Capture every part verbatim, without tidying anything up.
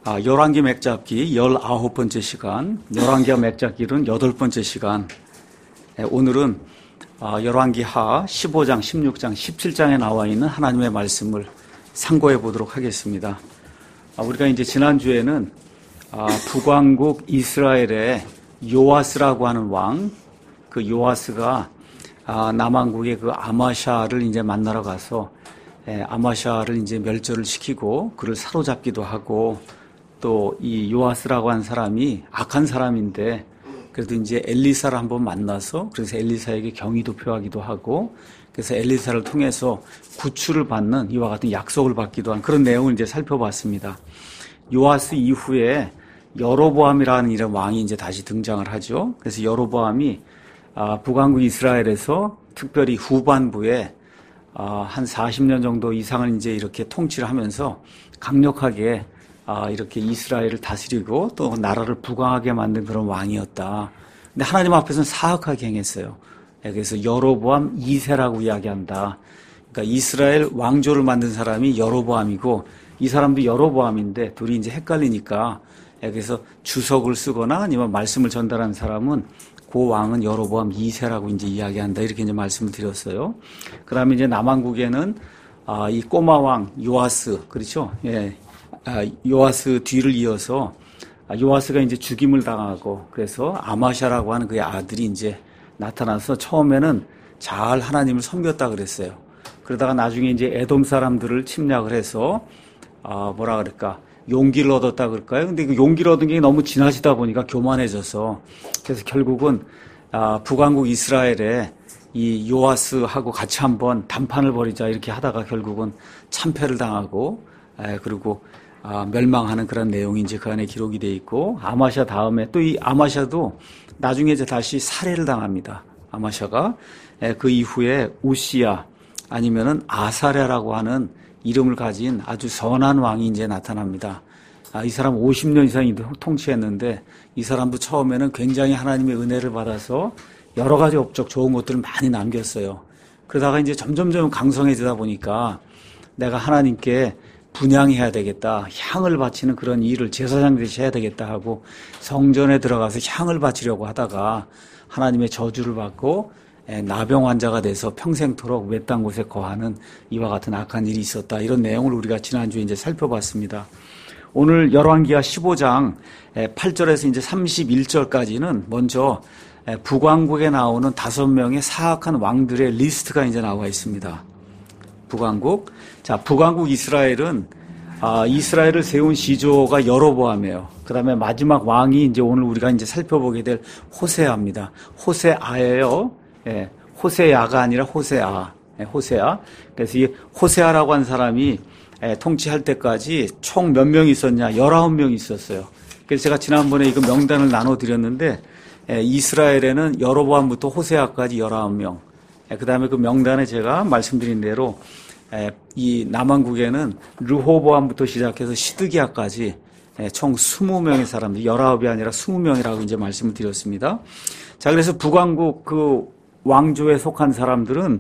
아, 열왕기 맥잡기 열아홉 번째 시간, 열왕기하 맥잡기는 여덟 번째 시간. 예, 오늘은 아, 열왕기하 십오 장, 십육 장, 십칠 장에 나와 있는 하나님의 말씀을 상고해 보도록 하겠습니다. 아, 우리가 이제 지난주에는 아, 북왕국 이스라엘의 요아스라고 하는 왕, 그 요아스가 아, 남왕국의 그 아마샤를 이제 만나러 가서 예, 아마샤를 이제 멸절을 시키고 그를 사로잡기도 하고, 또 이 요아스라고 한 사람이 악한 사람인데 그래도 이제 엘리사를 한번 만나서 그래서 엘리사에게 경의도 표하기도 하고, 그래서 엘리사를 통해서 구출을 받는 이와 같은 약속을 받기도 한 그런 내용을 이제 살펴봤습니다. 요아스 이후에 여로보암이라는 이런 왕이 이제 다시 등장을 하죠. 그래서 여로보암이 아, 북왕국 이스라엘에서 특별히 후반부에 아, 한 사십 년 정도 이상을 이제 이렇게 통치를 하면서 강력하게 아, 이렇게 이스라엘을 다스리고 또 나라를 부강하게 만든 그런 왕이었다. 근데 하나님 앞에서는 사악하게 행했어요. 그래서 여로보암 이 세라고 이야기한다. 그러니까 이스라엘 왕조를 만든 사람이 여로보암이고 이 사람도 여로보암인데 둘이 이제 헷갈리니까, 그래서 주석을 쓰거나 아니면 말씀을 전달하는 사람은 그 왕은 여로보암 이 세라고 이제 이야기한다. 이렇게 이제 말씀을 드렸어요. 그 다음에 이제 남왕국에는 아, 이 꼬마 왕 요아스, 그렇죠? 예. 아, 요아스 뒤를 이어서 아, 요아스가 이제 죽임을 당하고, 그래서 아마샤라고 하는 그의 아들이 이제 나타나서 처음에는 잘 하나님을 섬겼다 그랬어요. 그러다가 나중에 이제 에돔 사람들을 침략을 해서 아, 뭐라 그럴까, 용기를 얻었다 그럴까요? 근데 그 용기를 얻은 게 너무 지나치다 보니까 교만해져서, 그래서 결국은 아, 북왕국 이스라엘에 이 요아스하고 같이 한번 담판을 벌이자 이렇게 하다가 결국은 참패를 당하고, 에, 그리고 아, 멸망하는 그런 내용이 이제 그 안에 기록이 돼 있고, 아마샤 다음에 또 이 아마샤도 나중에 이제 다시 살해를 당합니다. 아마샤가. 에, 그 이후에 우시야 아니면은 아사랴라고 하는 이름을 가진 아주 선한 왕이 이제 나타납니다. 아, 이 사람 오십 년 이상 통치했는데 이 사람도 처음에는 굉장히 하나님의 은혜를 받아서 여러 가지 업적 좋은 것들을 많이 남겼어요. 그러다가 이제 점점점 강성해지다 보니까 내가 하나님께 분향해야 되겠다, 향을 바치는 그런 일을 제사장 대신 해야 되겠다 하고 성전에 들어가서 향을 바치려고 하다가 하나님의 저주를 받고 나병 환자가 돼서 평생토록 외딴 곳에 거하는 이와 같은 악한 일이 있었다. 이런 내용을 우리가 지난주에 이제 살펴봤습니다. 오늘 열왕기하 십오 장 팔 절에서 이제 삼십일 절까지는 먼저 북왕국에 나오는 다섯 명의 사악한 왕들의 리스트가 이제 나와 있습니다. 북왕국. 자, 북왕국 이스라엘은, 아, 이스라엘을 세운 시조가 여로보암이에요. 그 다음에 마지막 왕이 이제 오늘 우리가 이제 살펴보게 될 호세아입니다. 호세아예요. 예, 호세야가 아니라 호세아. 예, 호세아. 그래서 이 호세아라고 한 사람이 예, 통치할 때까지 총 몇 명이 있었냐? 열아홉 명이 있었어요. 그래서 제가 지난번에 이거 명단을 나눠 드렸는데, 예, 이스라엘에는 여로보암부터 호세아까지 열아홉 명. 그 다음에 그 명단에 제가 말씀드린 대로 이 남왕국에는 르호보암부터 시작해서 시드기야까지 총 이십 명의 사람들, 열아홉이 아니라 이십 명이라고 이제 말씀을 드렸습니다. 자, 그래서 북왕국 그 왕조에 속한 사람들은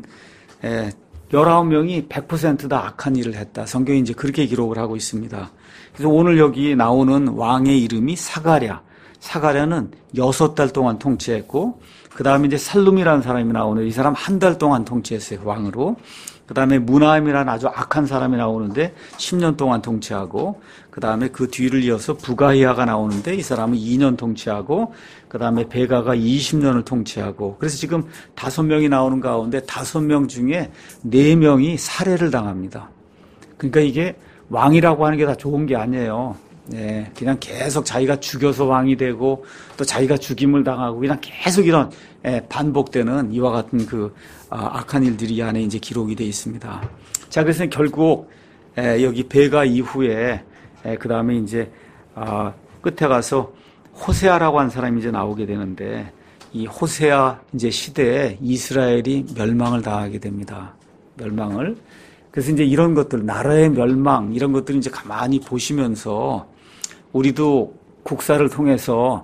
열아홉 명이 백 퍼센트 다 악한 일을 했다. 성경이 이제 그렇게 기록을 하고 있습니다. 그래서 오늘 여기 나오는 왕의 이름이 사가랴. 사가랴는 여섯 달 동안 통치했고, 그 다음에 이제 살룸이라는 사람이 나오는데 이 사람 한 달 동안 통치했어요, 왕으로. 그 다음에 무나임이라는 아주 악한 사람이 나오는데 십 년 동안 통치하고, 그 다음에 그 뒤를 이어서 부가히아가 나오는데 이 사람은 이 년 통치하고, 그 다음에 베가가 이십 년을 통치하고, 그래서 지금 다섯 명이 나오는 가운데 다섯 명 중에 네 명이 살해를 당합니다. 그러니까 이게 왕이라고 하는 게 다 좋은 게 아니에요. 네, 그냥 계속 자기가 죽여서 왕이 되고 또 자기가 죽임을 당하고 그냥 계속 이런 예, 반복되는 이와 같은 그 아, 악한 일들이 이 안에 이제 기록이 되어 있습니다. 자, 그래서 결국 예, 여기 베가 이후에 예, 그 다음에 이제 아, 끝에 가서 호세아라고 한 사람이 이제 나오게 되는데 이 호세아 이제 시대에 이스라엘이 멸망을 당하게 됩니다. 멸망을. 그래서 이제 이런 것들, 나라의 멸망 이런 것들을 이제 가만히 보시면서 우리도 국사를 통해서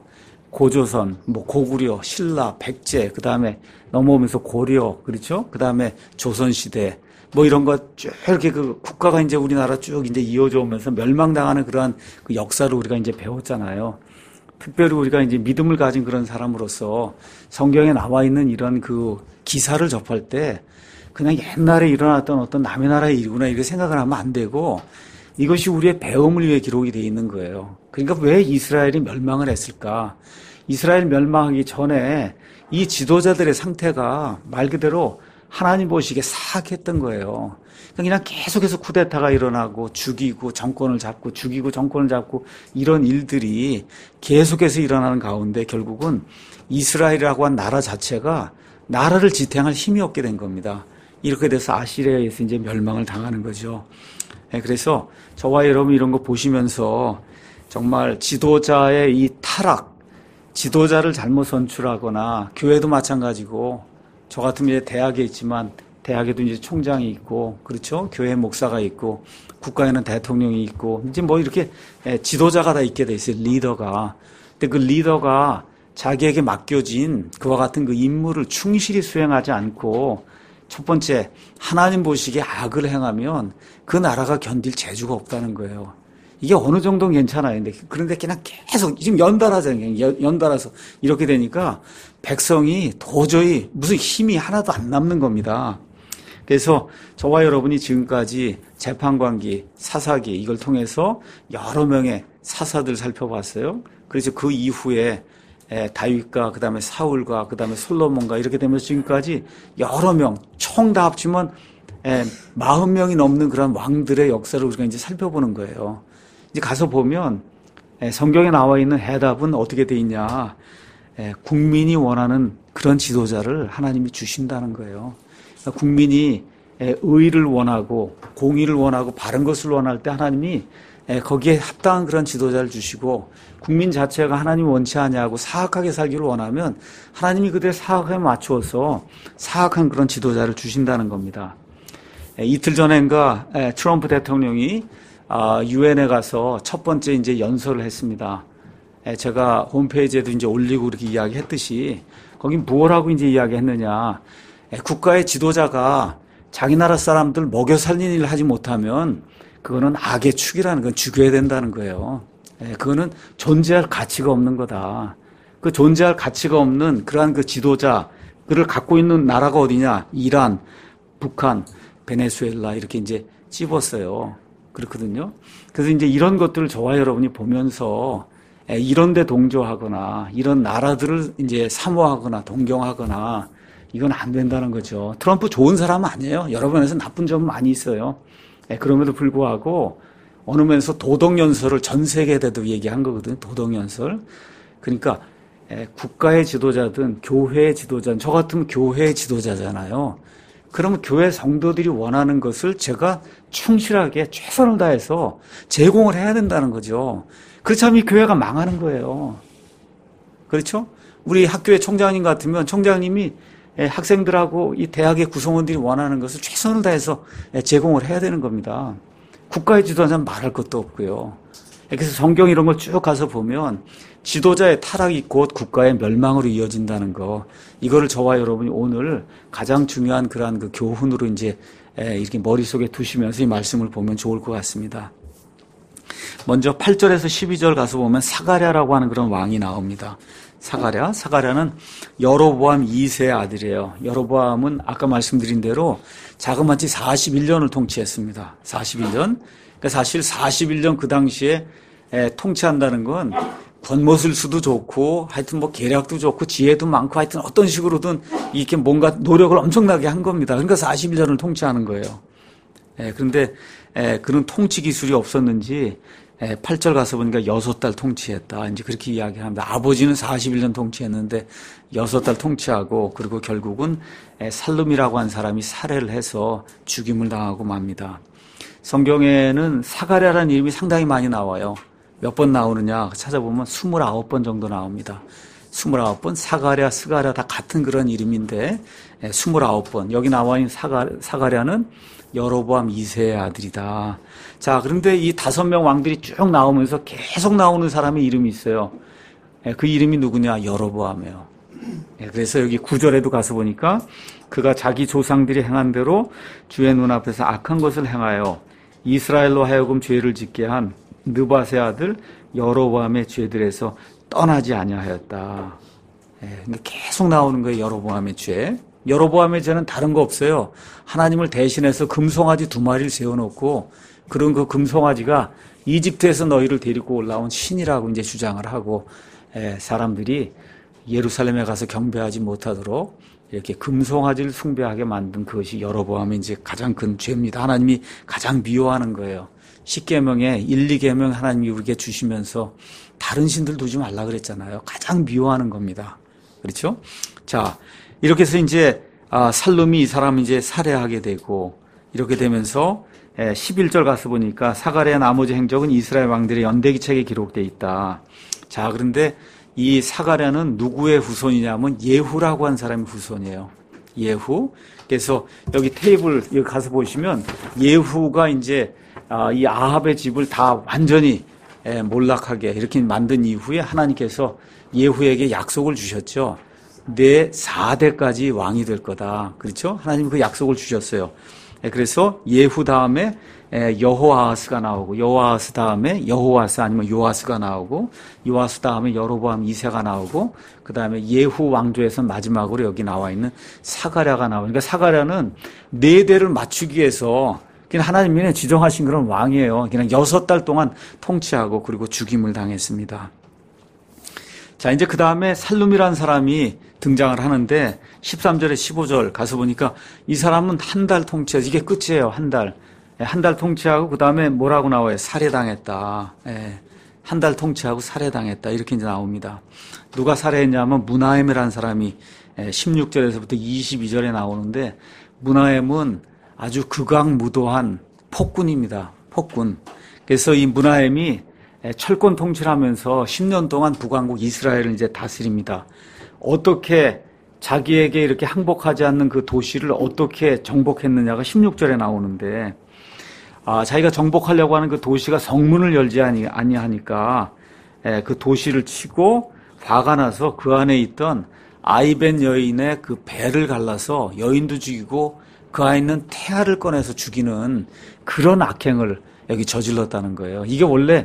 고조선, 뭐 고구려, 신라, 백제, 그 다음에 넘어오면서 고려, 그렇죠? 그 다음에 조선시대, 뭐 이런 거 쭉 이렇게 그 국가가 이제 우리나라 쭉 이제 이어져 오면서 멸망당하는 그러한 그 역사를 우리가 이제 배웠잖아요. 특별히 우리가 이제 믿음을 가진 그런 사람으로서 성경에 나와 있는 이런 그 기사를 접할 때 그냥 옛날에 일어났던 어떤 남의 나라의 일이구나 이렇게 생각을 하면 안 되고 이것이 우리의 배움을 위해 기록이 되어 있는 거예요. 그러니까 왜 이스라엘이 멸망을 했을까? 이스라엘 멸망하기 전에 이 지도자들의 상태가 말 그대로 하나님 보시기에 사악했던 거예요. 그냥 계속해서 쿠데타가 일어나고 죽이고 정권을 잡고 죽이고 정권을 잡고 이런 일들이 계속해서 일어나는 가운데 결국은 이스라엘이라고 한 나라 자체가 나라를 지탱할 힘이 없게 된 겁니다. 이렇게 돼서 아시리아에서 이제 멸망을 당하는 거죠. 그래서 저와 여러분 이런 거 보시면서 정말 지도자의 이 타락, 지도자를 잘못 선출하거나 교회도 마찬가지고 저 같으면 이제 대학에 있지만 대학에도 이제 총장이 있고 그렇죠? 교회 목사가 있고 국가에는 대통령이 있고 이제 뭐 이렇게 지도자가 다 있게 돼 있어요. 리더가. 근데 그 리더가 자기에게 맡겨진 그와 같은 그 임무를 충실히 수행하지 않고 첫 번째 하나님 보시기에 악을 행하면 그 나라가 견딜 재주가 없다는 거예요. 이게 어느 정도는 괜찮아요. 그런데 그냥 계속 지금 연달아서 연달아서 이렇게 되니까 백성이 도저히 무슨 힘이 하나도 안 남는 겁니다. 그래서 저와 여러분이 지금까지 재판관기, 사사기 이걸 통해서 여러 명의 사사들 살펴봤어요. 그래서 그 이후에 다윗과 그다음에 사울과 그다음에 솔로몬과 이렇게 되면서 지금까지 여러 명, 총 다 합치면 사십 명이 넘는 그런 왕들의 역사를 우리가 이제 살펴보는 거예요. 이제 가서 보면 성경에 나와 있는 해답은 어떻게 돼 있냐? 국민이 원하는 그런 지도자를 하나님이 주신다는 거예요. 그러니까 국민이 의를 원하고 공의를 원하고 바른 것을 원할 때 하나님이 거기에 합당한 그런 지도자를 주시고 국민 자체가 하나님 원치 아니하고 사악하게 살기를 원하면 하나님이 그들의 사악에 맞추어서 사악한 그런 지도자를 주신다는 겁니다. 이틀 전인가 트럼프 대통령이 유엔에 가서 첫 번째 이제 연설을 했습니다. 제가 홈페이지에도 이제 올리고 이렇게 이야기했듯이 거기 뭘 하고 이제 이야기했느냐? 국가의 지도자가 자기 나라 사람들 먹여 살리는 일을 하지 못하면 그거는 악의 축이라는 건 죽여야 된다는 거예요. 그거는 존재할 가치가 없는 거다. 그 존재할 가치가 없는 그러한 그 지도자, 그를 갖고 있는 나라가 어디냐? 이란, 북한, 베네수엘라 이렇게 이제 찝었어요. 그렇거든요. 그래서 이제 이런 것들을 저와 여러분이 보면서 이런 데 동조하거나 이런 나라들을 이제 사모하거나 동경하거나 이건 안 된다는 거죠. 트럼프 좋은 사람 아니에요. 여러 면에서 나쁜 점은 많이 있어요. 그럼에도 불구하고 어느 면에서 도덕연설을 전 세계에도 얘기한 거거든요. 도덕연설. 그러니까 국가의 지도자든 교회의 지도자든 저 같으면 교회의 지도자잖아요. 그러면 교회 성도들이 원하는 것을 제가 충실하게 최선을 다해서 제공을 해야 된다는 거죠. 그렇지 않으면 이 교회가 망하는 거예요. 그렇죠? 우리 학교의 총장님 같으면 총장님이 학생들하고 이 대학의 구성원들이 원하는 것을 최선을 다해서 제공을 해야 되는 겁니다. 국가의 지도자는 말할 것도 없고요. 그래서 성경 이런 걸 쭉 가서 보면 지도자의 타락이 곧 국가의 멸망으로 이어진다는 거, 이거를 저와 여러분이 오늘 가장 중요한 그러한 그 교훈으로 이제 이렇게 머릿속에 두시면서 이 말씀을 보면 좋을 것 같습니다. 먼저 팔 절에서 십이 절 가서 보면 사가랴라고 하는 그런 왕이 나옵니다. 사가랴, 사가랴는 여로보암 이 세의 아들이에요. 여로보암은 아까 말씀드린 대로 자그마치 사십일 년을 통치했습니다. 사십일 년. 그러니까 사실 사십일 년 그 당시에 통치한다는 건 권모술수도 좋고 하여튼 뭐 계략도 좋고 지혜도 많고 하여튼 어떤 식으로든 이렇게 뭔가 노력을 엄청나게 한 겁니다. 그러니까 사십일 년을 통치하는 거예요. 그런데 그런 통치 기술이 없었는지 팔 절 가서 보니까 여섯 달 통치했다. 이제 그렇게 이야기합니다. 아버지는 사십일 년 통치했는데 여섯 달 통치하고 그리고 결국은 살룸이라고 한 사람이 살해를 해서 죽임을 당하고 맙니다. 성경에는 사가랴라는 이름이 상당히 많이 나와요. 몇 번 나오느냐 찾아보면 스물아홉 번 정도 나옵니다. 스물아홉 번 사가랴, 스가랴 다 같은 그런 이름인데 스물아홉 번. 여기 나와 있는 사가, 사가랴는 여로보암 이 세의 아들이다. 자, 그런데 이 다섯 명 왕들이 쭉 나오면서 계속 나오는 사람의 이름이 있어요. 그 이름이 누구냐? 여로보암이에요. 그래서 여기 구 절에도 가서 보니까 그가 자기 조상들이 행한 대로 주의 눈앞에서 악한 것을 행하여 이스라엘로 하여금 죄를 짓게 한 느밧의 아들 여로보암의 죄들에서 떠나지 아니하였다. 계속 나오는 거예요. 여로보암의 죄. 여로보암의 죄는 다른 거 없어요. 하나님을 대신해서 금송아지 두 마리를 세워놓고 그런 그 금송아지가 이집트에서 너희를 데리고 올라온 신이라고 이제 주장을 하고 사람들이 예루살렘에 가서 경배하지 못하도록 이렇게 금송아지를 숭배하게 만든 그것이 여로보암의 이제 가장 큰 죄입니다. 하나님이 가장 미워하는 거예요. 십계명에 일, 이계명 하나님이 우리에게 주시면서 다른 신들 두지 말라 그랬잖아요. 가장 미워하는 겁니다. 그렇죠? 자, 이렇게 해서 이제 아, 살룸이 이 사람을 이제 살해하게 되고 이렇게 되면서 십일 절 가서 보니까 사가랴 나머지 행적은 이스라엘 왕들의 연대기책에 기록되어 있다. 자, 그런데 이 사가랴는 누구의 후손이냐면 예후라고 한 사람의 후손이에요. 예후. 그래서 여기 테이블 여기 가서 보시면 예후가 이제 이 아합의 집을 다 완전히 몰락하게 이렇게 만든 이후에 하나님께서 예후에게 약속을 주셨죠. 내 사 대까지 왕이 될 거다. 그렇죠? 하나님 그 약속을 주셨어요. 그래서 예후 다음에 여호아하스가 나오고 여호아하스 다음에 여호아스 아니면 요아스가 나오고 요아스 다음에 여로보암 이 세가 나오고 그 다음에 예후 왕조에서 마지막으로 여기 나와 있는 사가랴가 나오고 그러니까 사가랴는 네 대를 맞추기 위해서 그냥 하나님이 지정하신 그런 왕이에요. 그냥 여섯 달 동안 통치하고 그리고 죽임을 당했습니다. 자, 이제 그 다음에 살룸이라는 사람이 등장을 하는데 십삼 절에 십오 절 가서 보니까 이 사람은 한 달 통치해서 이게 끝이에요. 한 달. 한 달 통치하고 그 다음에 뭐라고 나와요? 살해당했다. 예. 한 달 통치하고 살해당했다. 이렇게 이제 나옵니다. 누가 살해했냐면 무나엠이라는 사람이 십육 절에서부터 이십이 절에 나오는데 무나엠은 아주 극악무도한 폭군입니다. 폭군. 그래서 이 무나엠이 철권 통치를 하면서 십 년 동안 북왕국 이스라엘을 이제 다스립니다. 어떻게 자기에게 이렇게 항복하지 않는 그 도시를 어떻게 정복했느냐가 십육 절에 나오는데 아, 자기가 정복하려고 하는 그 도시가 성문을 열지 아니하니까 그 도시를 치고 화가 나서 그 안에 있던 아이벤 여인의 그 배를 갈라서 여인도 죽이고 그 안에 있는 태아를 꺼내서 죽이는 그런 악행을 여기 저질렀다는 거예요. 이게 원래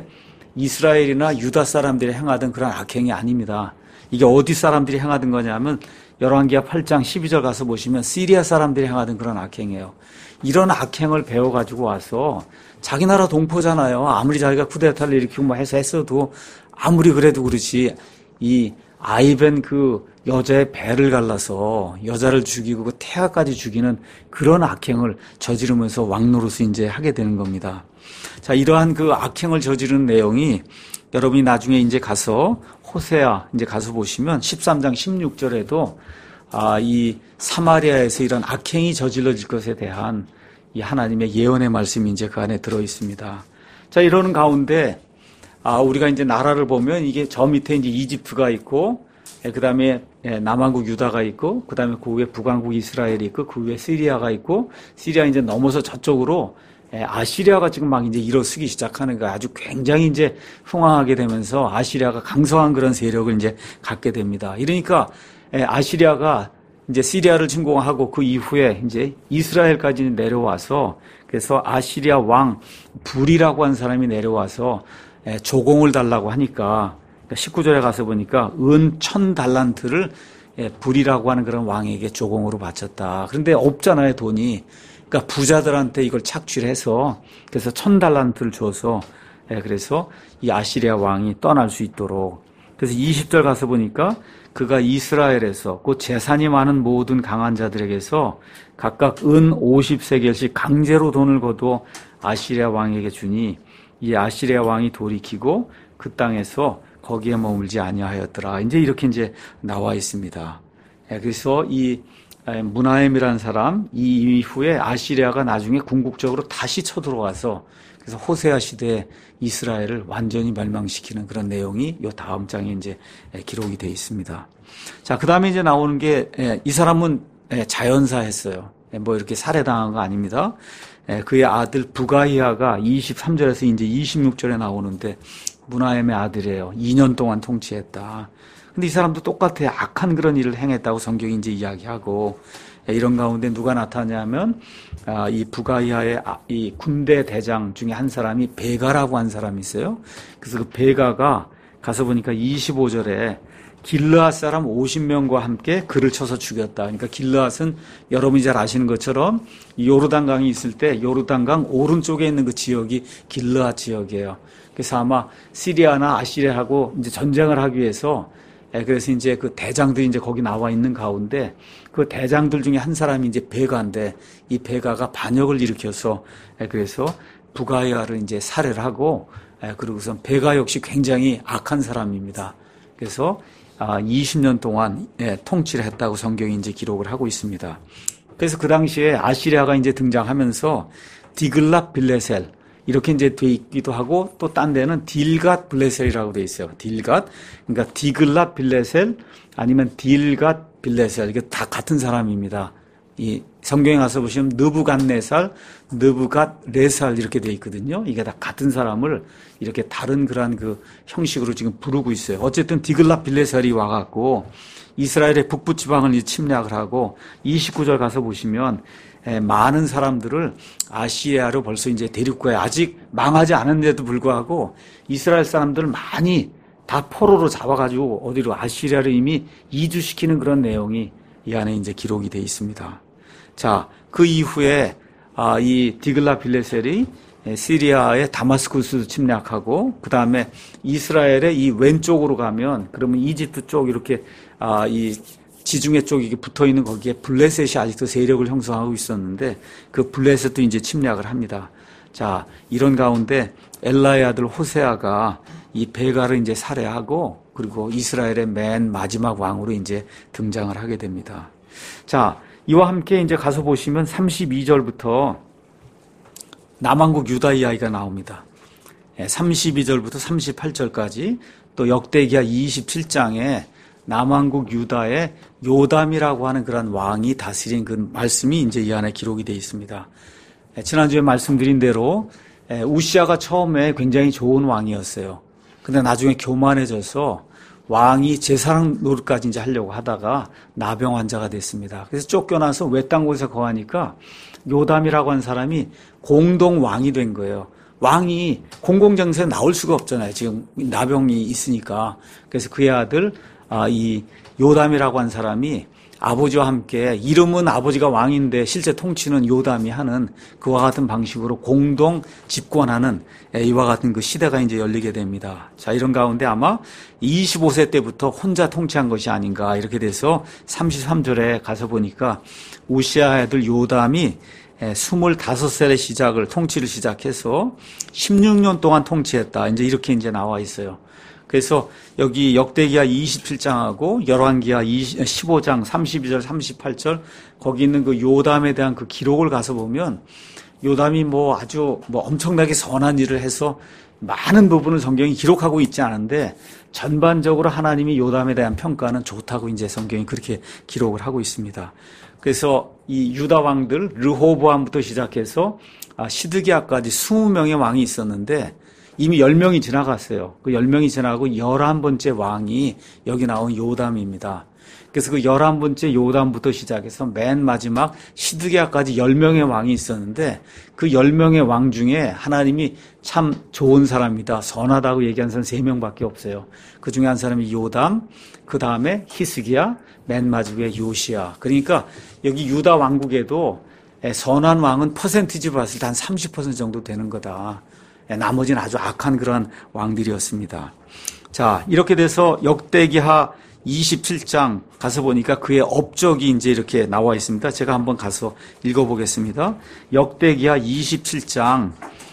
이스라엘이나 유다 사람들이 행하던 그런 악행이 아닙니다. 이게 어디 사람들이 행하던 거냐면 열왕기하 팔 장 십이 절 가서 보시면 시리아 사람들이 행하던 그런 악행이에요. 이런 악행을 배워가지고 와서 자기 나라 동포잖아요. 아무리 자기가 쿠데타를 일으키고 뭐 해서 했어도 아무리 그래도 그렇지 이 아이벤 그 여자의 배를 갈라서 여자를 죽이고 그 태아까지 죽이는 그런 악행을 저지르면서 왕노릇을 이제 하게 되는 겁니다. 자, 이러한 그 악행을 저지르는 내용이 여러분이 나중에 이제 가서 호세아 이제 가서 보시면 십삼 장 십육 절에도 아, 이 사마리아에서 이런 악행이 저질러질 것에 대한 이 하나님의 예언의 말씀이 이제 그 안에 들어 있습니다. 자, 이러는 가운데 아, 우리가 이제 나라를 보면 이게 저 밑에 이제 이집트가 있고 그 다음에 남왕국 유다가 있고 그 다음에 그 위에 북왕국 이스라엘이 있고 그 위에 시리아가 있고 시리아 이제 넘어서 저쪽으로 아시리아가 지금 막 이제 일어서기 시작하는 거 아주 굉장히 이제 흥황하게 되면서 아시리아가 강성한 그런 세력을 이제 갖게 됩니다. 이러니까 아시리아가 이제 시리아를 침공하고 그 이후에 이제 이스라엘까지 내려와서 그래서 아시리아 왕 불이라고 한 사람이 내려와서 조공을 달라고 하니까 십구 절에 가서 보니까 은 천 달란트를 불이라고 하는 그런 왕에게 조공으로 바쳤다. 그런데 없잖아요, 돈이. 그러니까 부자들한테 이걸 착취를 해서 그래서 천 달란트를 줘서 그래서 이 아시리아 왕이 떠날 수 있도록 그래서 이십 절 가서 보니까 그가 이스라엘에서 곧 재산이 많은 모든 강한 자들에게서 각각 은 오십 세겔씩 강제로 돈을 거둬 아시리아 왕에게 주니 이 아시리아 왕이 돌이키고 그 땅에서 거기에 머물지 아니하였더라. 이제 이렇게 이제 나와 있습니다. 그래서 이 무나엠이라는 사람 이 이후에 아시리아가 나중에 궁극적으로 다시 쳐들어와서 그래서 호세아 시대에 이스라엘을 완전히 멸망시키는 그런 내용이 요 다음 장에 이제 기록이 되어 있습니다. 자, 그 다음에 이제 나오는 게 이 사람은 자연사했어요. 뭐 이렇게 살해당한 거 아닙니다. 그의 아들 부가이아가 이십삼 절에서 이제 이십육 절에 나오는데 문하엠의 아들이에요. 이 년 동안 통치했다. 근데 이 사람도 똑같아요. 악한 그런 일을 행했다고 성경이 이제 이야기하고, 이런 가운데 누가 나타나냐면, 아, 이 부가이아의 아, 이 군대 대장 중에 한 사람이 베가라고 한 사람이 있어요. 그래서 그 베가가 가서 보니까 이십오 절에 길르앗 사람 오십 명과 함께 그를 쳐서 죽였다. 그러니까 길르앗은 여러분이 잘 아시는 것처럼 요르단강이 있을 때 요르단강 오른쪽에 있는 그 지역이 길르앗 지역이에요. 그래서 아마 시리아나 아시리아하고 이제 전쟁을 하기 위해서, 그래서 이제 그 대장들이 이제 거기 나와 있는 가운데 그 대장들 중에 한 사람이 이제 베가인데, 이 베가가 반역을 일으켜서 그래서 부가이아를 이제 살해를 하고, 그리고선 베가 역시 굉장히 악한 사람입니다. 그래서 이십 년 동안 통치를 했다고 성경이 이제 기록을 하고 있습니다. 그래서 그 당시에 아시리아가 이제 등장하면서 디글랏 빌레셀 이렇게 이제 돼 있기도 하고, 또 딴 데는 딜갓 블레셀이라고 돼 있어요. 딜갓. 그러니까 디글랏 빌레셀 아니면 딜갓 빌레셀. 이게 다 같은 사람입니다. 이 성경에 가서 보시면 느부갓네살, 느부갓레살 이렇게 돼 있거든요. 이게 다 같은 사람을 이렇게 다른 그런 그 형식으로 지금 부르고 있어요. 어쨌든 디글랏 빌레셀이 와갖고 이스라엘의 북부 지방을 침략을 하고, 이십구 절 가서 보시면 많은 사람들을 아시리아로 벌써 이제 데리고 가요. 아직 망하지 않은데도 불구하고 이스라엘 사람들을 많이 다 포로로 잡아가지고 어디로 아시리아로 이미 이주시키는 그런 내용이 이 안에 이제 기록이 되어 있습니다. 자, 그 이후에 아, 이 디글랏 빌레셀이 시리아의 다마스쿠스 침략하고, 그 다음에 이스라엘의 이 왼쪽으로 가면 그러면 이집트 쪽 이렇게 아, 이 지중해 쪽에 붙어 있는 거기에 블레셋이 아직도 세력을 형성하고 있었는데, 그 블레셋도 이제 침략을 합니다. 자, 이런 가운데 엘라의 아들 호세아가 이 베가를 이제 살해하고, 그리고 이스라엘의 맨 마지막 왕으로 이제 등장을 하게 됩니다. 자, 이와 함께 이제 가서 보시면 삼십이 절부터 남왕국 유다 이야기가 나옵니다. 삼십이 절부터 삼십팔 절까지, 또 역대기하 이십칠 장에 남왕국 유다의 요담이라고 하는 그런 왕이 다스린 그 말씀이 이제 이 안에 기록이 되어 있습니다. 지난주에 말씀드린 대로 우시아가 처음에 굉장히 좋은 왕이었어요. 근데 나중에 교만해져서 왕이 제사장 노릇까지 이제 하려고 하다가 나병 환자가 됐습니다. 그래서 쫓겨나서 외딴 곳에 거하니까 요담이라고 하는 사람이 공동 왕이 된 거예요. 왕이 공공정세에 나올 수가 없잖아요. 지금 나병이 있으니까. 그래서 그의 아들 아, 이 요담이라고 한 사람이 아버지와 함께, 이름은 아버지가 왕인데 실제 통치는 요담이 하는 그와 같은 방식으로 공동 집권하는 이와 같은 그 시대가 이제 열리게 됩니다. 자, 이런 가운데 아마 이십오 세 때부터 혼자 통치한 것이 아닌가 이렇게 돼서 삼십삼 절에 가서 보니까 우시아 아들 요담이 스물다섯 살의 시작을, 통치를 시작해서 십육 년 동안 통치했다. 이제 이렇게 이제 나와 있어요. 그래서 여기 역대기하 이십칠 장하고 열왕기하 십오 장 삼십이 절 삼십팔 절 거기 있는 그 요담에 대한 그 기록을 가서 보면 요담이 뭐 아주 뭐 엄청나게 선한 일을 해서 많은 부분을 성경이 기록하고 있지 않은데, 전반적으로 하나님이 요담에 대한 평가는 좋다고 이제 성경이 그렇게 기록을 하고 있습니다. 그래서 이 유다 왕들 르호보암부터 시작해서 시드기야까지 이십 명의 왕이 있었는데 이미 열 명이 지나갔어요. 그 열 명이 지나고 열한 번째 왕이 여기 나온 요담입니다. 그래서 그 열한 번째 요담부터 시작해서 맨 마지막 시드기야까지 열 명의 왕이 있었는데, 그 열 명의 왕 중에 하나님이 참 좋은 사람이다, 선하다고 얘기한 사람 세 명밖에 없어요. 그 중에 한 사람이 요담, 그 다음에 히스기야, 맨 마지막에 요시야. 그러니까 여기 유다 왕국에도 선한 왕은 퍼센티지로 봤을 때 한 삼십 퍼센트 정도 되는 거다. 나머지는 아주 악한 그러한 왕들이었습니다. 자, 이렇게 돼서 역대기하 이십칠 장 가서 보니까 그의 업적이 이제 이렇게 나와 있습니다. 제가 한번 가서 읽어보겠습니다. 역대기하 이십칠 장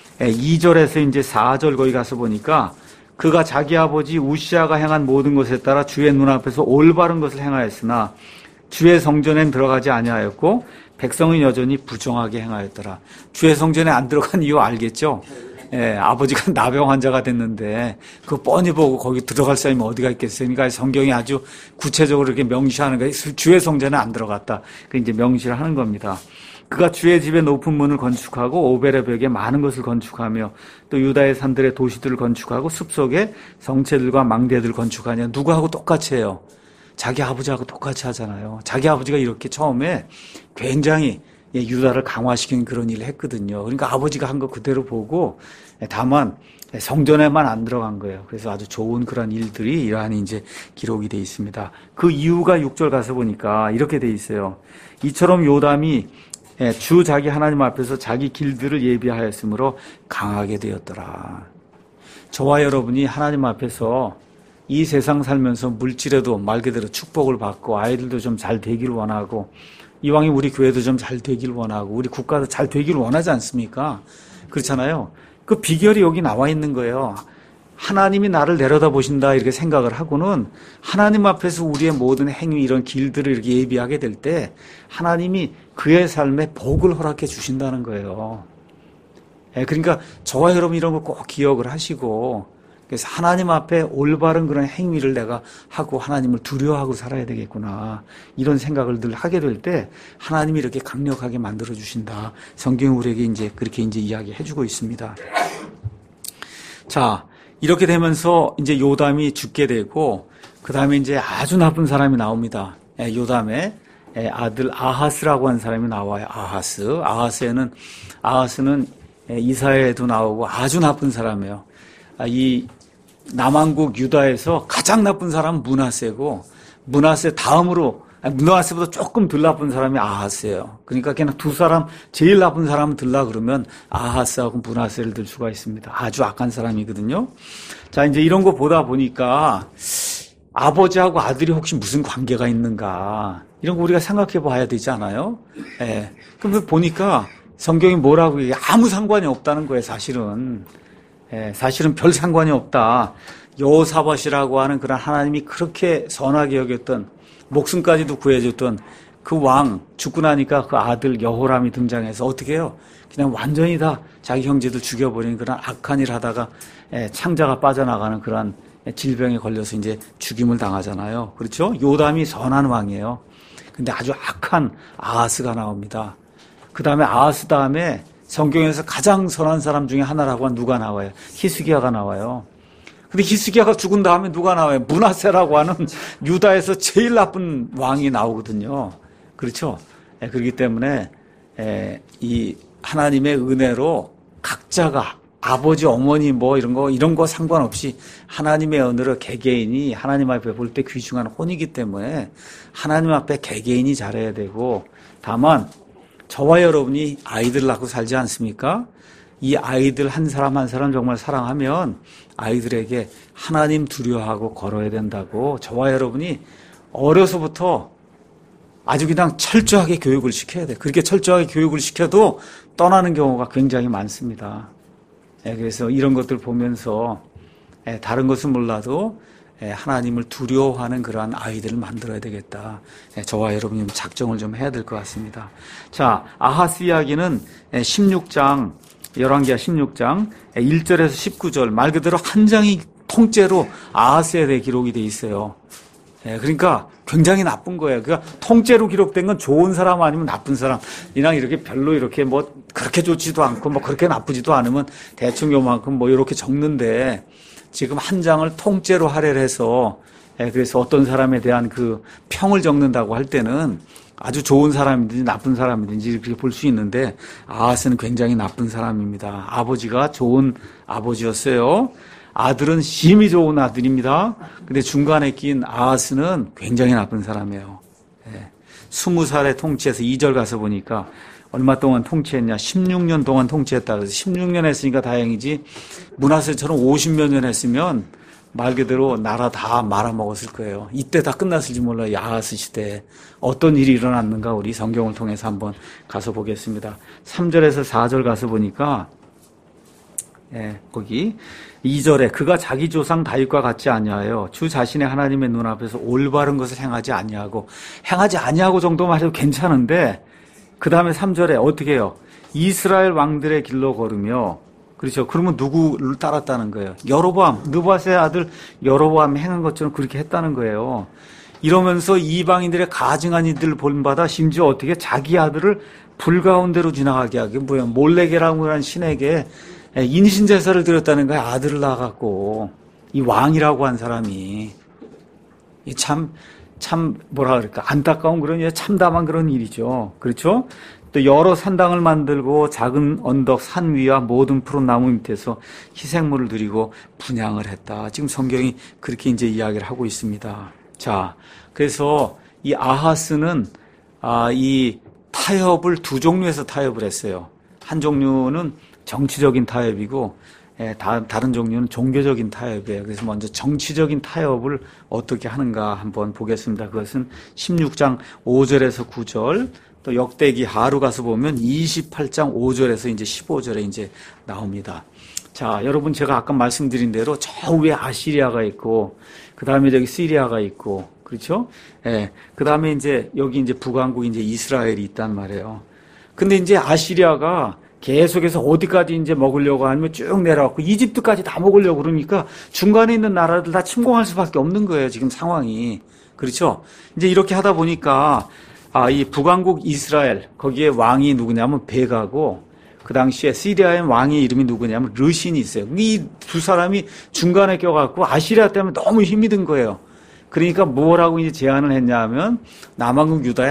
이 절에서 이제 사 절 거기 가서 보니까 그가 자기 아버지 우시아가 행한 모든 것에 따라 주의 눈앞에서 올바른 것을 행하였으나 주의 성전엔 들어가지 아니하였고 백성은 여전히 부정하게 행하였더라. 주의 성전에 안 들어간 이유 알겠죠? 예, 아버지가 나병 환자가 됐는데 그거 뻔히 보고 거기 들어갈 사람이 어디가 있겠어요. 그러니까 성경이 아주 구체적으로 이렇게 명시하는 거예요. 주의 성전에 안 들어갔다. 그 이제 명시를 하는 겁니다. 그가 주의 집에 높은 문을 건축하고 오벨의 벽에 많은 것을 건축하며 또 유다의 산들의 도시들을 건축하고 숲속에 성체들과 망대들을 건축하냐. 누구하고 똑같이 해요? 자기 아버지하고 똑같이 하잖아요. 자기 아버지가 이렇게 처음에 굉장히 유다를 강화시키는 그런 일을 했거든요. 그러니까 아버지가 한 거 그대로 보고 다만 성전에만 안 들어간 거예요. 그래서 아주 좋은 그런 일들이 이러한 이제 기록이 돼 있습니다. 그 이유가 육 절 가서 보니까 이렇게 돼 있어요. 이처럼 요담이 주 자기 하나님 앞에서 자기 길들을 예비하였으므로 강하게 되었더라. 저와 여러분이 하나님 앞에서 이 세상 살면서 물질에도 말 그대로 축복을 받고 아이들도 좀 잘 되길 원하고 이왕에 우리 교회도 좀 잘 되길 원하고 우리 국가도 잘 되길 원하지 않습니까? 그렇잖아요. 그 비결이 여기 나와 있는 거예요. 하나님이 나를 내려다보신다 이렇게 생각을 하고는 하나님 앞에서 우리의 모든 행위 이런 길들을 이렇게 예비하게 될 때 하나님이 그의 삶에 복을 허락해 주신다는 거예요. 그러니까 저와 여러분 이런 거 꼭 기억을 하시고 그래서 하나님 앞에 올바른 그런 행위를 내가 하고 하나님을 두려워하고 살아야 되겠구나 이런 생각을 늘 하게 될 때 하나님이 이렇게 강력하게 만들어 주신다. 성경이 우리에게 이제 그렇게 이제 이야기해 주고 있습니다. 자, 이렇게 되면서 이제 요담이 죽게 되고 그 다음에 이제 아주 나쁜 사람이 나옵니다. 요담의 아들 아하스라고 하는 사람이 나와요. 아하스. 아하스에는 아하스는 이사야에도 나오고 아주 나쁜 사람이에요. 이 남왕국 유다에서 가장 나쁜 사람은 므낫세고 므낫세 다음으로 므낫세보다 조금 덜 나쁜 사람이 아하스예요. 그러니까 그냥 두 사람 제일 나쁜 사람은 들라 그러면 아하스하고 므낫세를 들 수가 있습니다. 아주 악한 사람이거든요. 자, 이제 이런 거 보다 보니까 아버지하고 아들이 혹시 무슨 관계가 있는가 이런 거 우리가 생각해 봐야 되지 않아요? 예. 그럼 보니까 성경이 뭐라고 얘기해? 아무 상관이 없다는 거예요, 사실은. 예, 사실은 별 상관이 없다. 여호사밧이라고 하는 그런 하나님이 그렇게 선하게 여겼던 목숨까지도 구해줬던 그 왕 죽고 나니까 그 아들 여호람이 등장해서 어떻게 해요? 그냥 완전히 다 자기 형제들 죽여버리는 그런 악한 일 하다가 예, 창자가 빠져나가는 그런 질병에 걸려서 이제 죽임을 당하잖아요. 그렇죠? 요담이 선한 왕이에요. 근데 아주 악한 아하스가 나옵니다. 그 다음에 아하스 다음에 성경에서 가장 선한 사람 중에 하나라고 하는 누가 나와요? 히스기야가 나와요. 근데 히스기야가 죽은 다음에 누가 나와요? 므낫세라고 하는 유다에서 제일 나쁜 왕이 나오거든요. 그렇죠? 예, 그렇기 때문에 예, 이 하나님의 은혜로 각자가 아버지, 어머니 뭐 이런 거 이런 거 상관없이 하나님의 은혜로 개개인이 하나님 앞에 볼 때 귀중한 혼이기 때문에 하나님 앞에 개개인이 잘해야 되고 다만 저와 여러분이 아이들 낳고 살지 않습니까? 이 아이들 한 사람 한 사람 정말 사랑하면 아이들에게 하나님 두려워하고 걸어야 된다고 저와 여러분이 어려서부터 아주 그냥 철저하게 교육을 시켜야 돼. 그렇게 철저하게 교육을 시켜도 떠나는 경우가 굉장히 많습니다. 그래서 이런 것들 보면서 다른 것은 몰라도 하나님을 두려워하는 그러한 아이들을 만들어야 되겠다. 저와 여러분이 작정을 좀 해야 될 것 같습니다. 자, 아하스 이야기는 십육 장, 열왕기하 십육 장 일 절에서 십구 절 말 그대로 한 장이 통째로 아하스에 대해 기록이 돼 있어요. 그러니까 굉장히 나쁜 거예요. 그러니까 통째로 기록된 건 좋은 사람 아니면 나쁜 사람. 이랑 이렇게 별로 이렇게 뭐 그렇게 좋지도 않고 뭐 그렇게 나쁘지도 않으면 대충 요만큼 뭐 이렇게 적는데 지금 한 장을 통째로 할애를 해서 그래서 어떤 사람에 대한 그 평을 적는다고 할 때는 아주 좋은 사람이든지 나쁜 사람이든지 이렇게 볼 수 있는데 아하스는 굉장히 나쁜 사람입니다. 아버지가 좋은 아버지였어요. 아들은 심히 좋은 아들입니다. 근데 중간에 낀 아하스는 굉장히 나쁜 사람이에요. 스무 살에 통치해서 이 절 가서 보니까 얼마 동안 통치했냐? 십육 년 동안 통치했다. 그래서 십육 년 했으니까 다행이지. 므낫세처럼 오십몇 년 했으면 말 그대로 나라 다 말아먹었을 거예요. 이때 다 끝났을지 몰라요. 아하스 시대에. 어떤 일이 일어났는가 우리 성경을 통해서 한번 가서 보겠습니다. 삼 절에서 사 절 가서 보니까 예, 거기 이 절에 그가 자기 조상 다윗과 같지 아니하여 주 자신의 하나님의 눈앞에서 올바른 것을 행하지 아니하고 행하지 아니하고 정도만 해도 괜찮은데 그 다음에 삼 절에 어떻게 해요? 이스라엘 왕들의 길로 걸으며 그렇죠. 그러면 누구를 따랐다는 거예요? 여로보암, 느밧의 아들 여로보암이 행한 것처럼 그렇게 했다는 거예요. 이러면서 이방인들의 가증한 이들을 본받아 심지어 어떻게 자기 아들을 불 가운데로 지나가게 하게 뭐야 몰레게라고 하는 신에게 인신 제사를 드렸다는 거야. 아들을 낳아갖고 이 왕이라고 한 사람이 참 참 뭐라 그럴까 안타까운 그런 참담한 그런 일이죠. 그렇죠? 또 여러 산당을 만들고 작은 언덕 산 위와 모든 푸른 나무 밑에서 희생물을 드리고 분향을 했다. 지금 성경이 그렇게 이제 이야기를 하고 있습니다. 자, 그래서 이 아하스는 아, 이 타협을 두 종류에서 타협을 했어요. 한 종류는 정치적인 타협이고 예, 다, 다른 종류는 종교적인 타협이에요. 그래서 먼저 정치적인 타협을 어떻게 하는가 한번 보겠습니다. 그것은 십육 장 오 절에서 구 절, 또 역대기 하루 가서 보면 이십팔 장 오 절에서 이제 십오 절에 이제 나옵니다. 자, 여러분 제가 아까 말씀드린 대로 저 위에 아시리아가 있고, 그 다음에 저기 시리아가 있고, 그렇죠? 예. 그 다음에 이제 여기 이제 북왕국 이제 이스라엘이 있단 말이에요. 근데 이제 아시리아가 계속해서 어디까지 이제 먹으려고 하면 쭉 내려왔고 이집트까지 다 먹으려고 그러니까 중간에 있는 나라들 다 침공할 수밖에 없는 거예요. 지금 상황이. 그렇죠? 이제 이렇게 하다 보니까 아, 이 북왕국 이스라엘 거기에 왕이 누구냐면 베가고 그 당시에 시리아의 왕의 이름이 누구냐면 르신이 있어요. 이 두 사람이 중간에 껴갖고 아시리아 때문에 너무 힘이 든 거예요. 그러니까 뭐라고 이제 제안을 했냐면 남왕국 유다의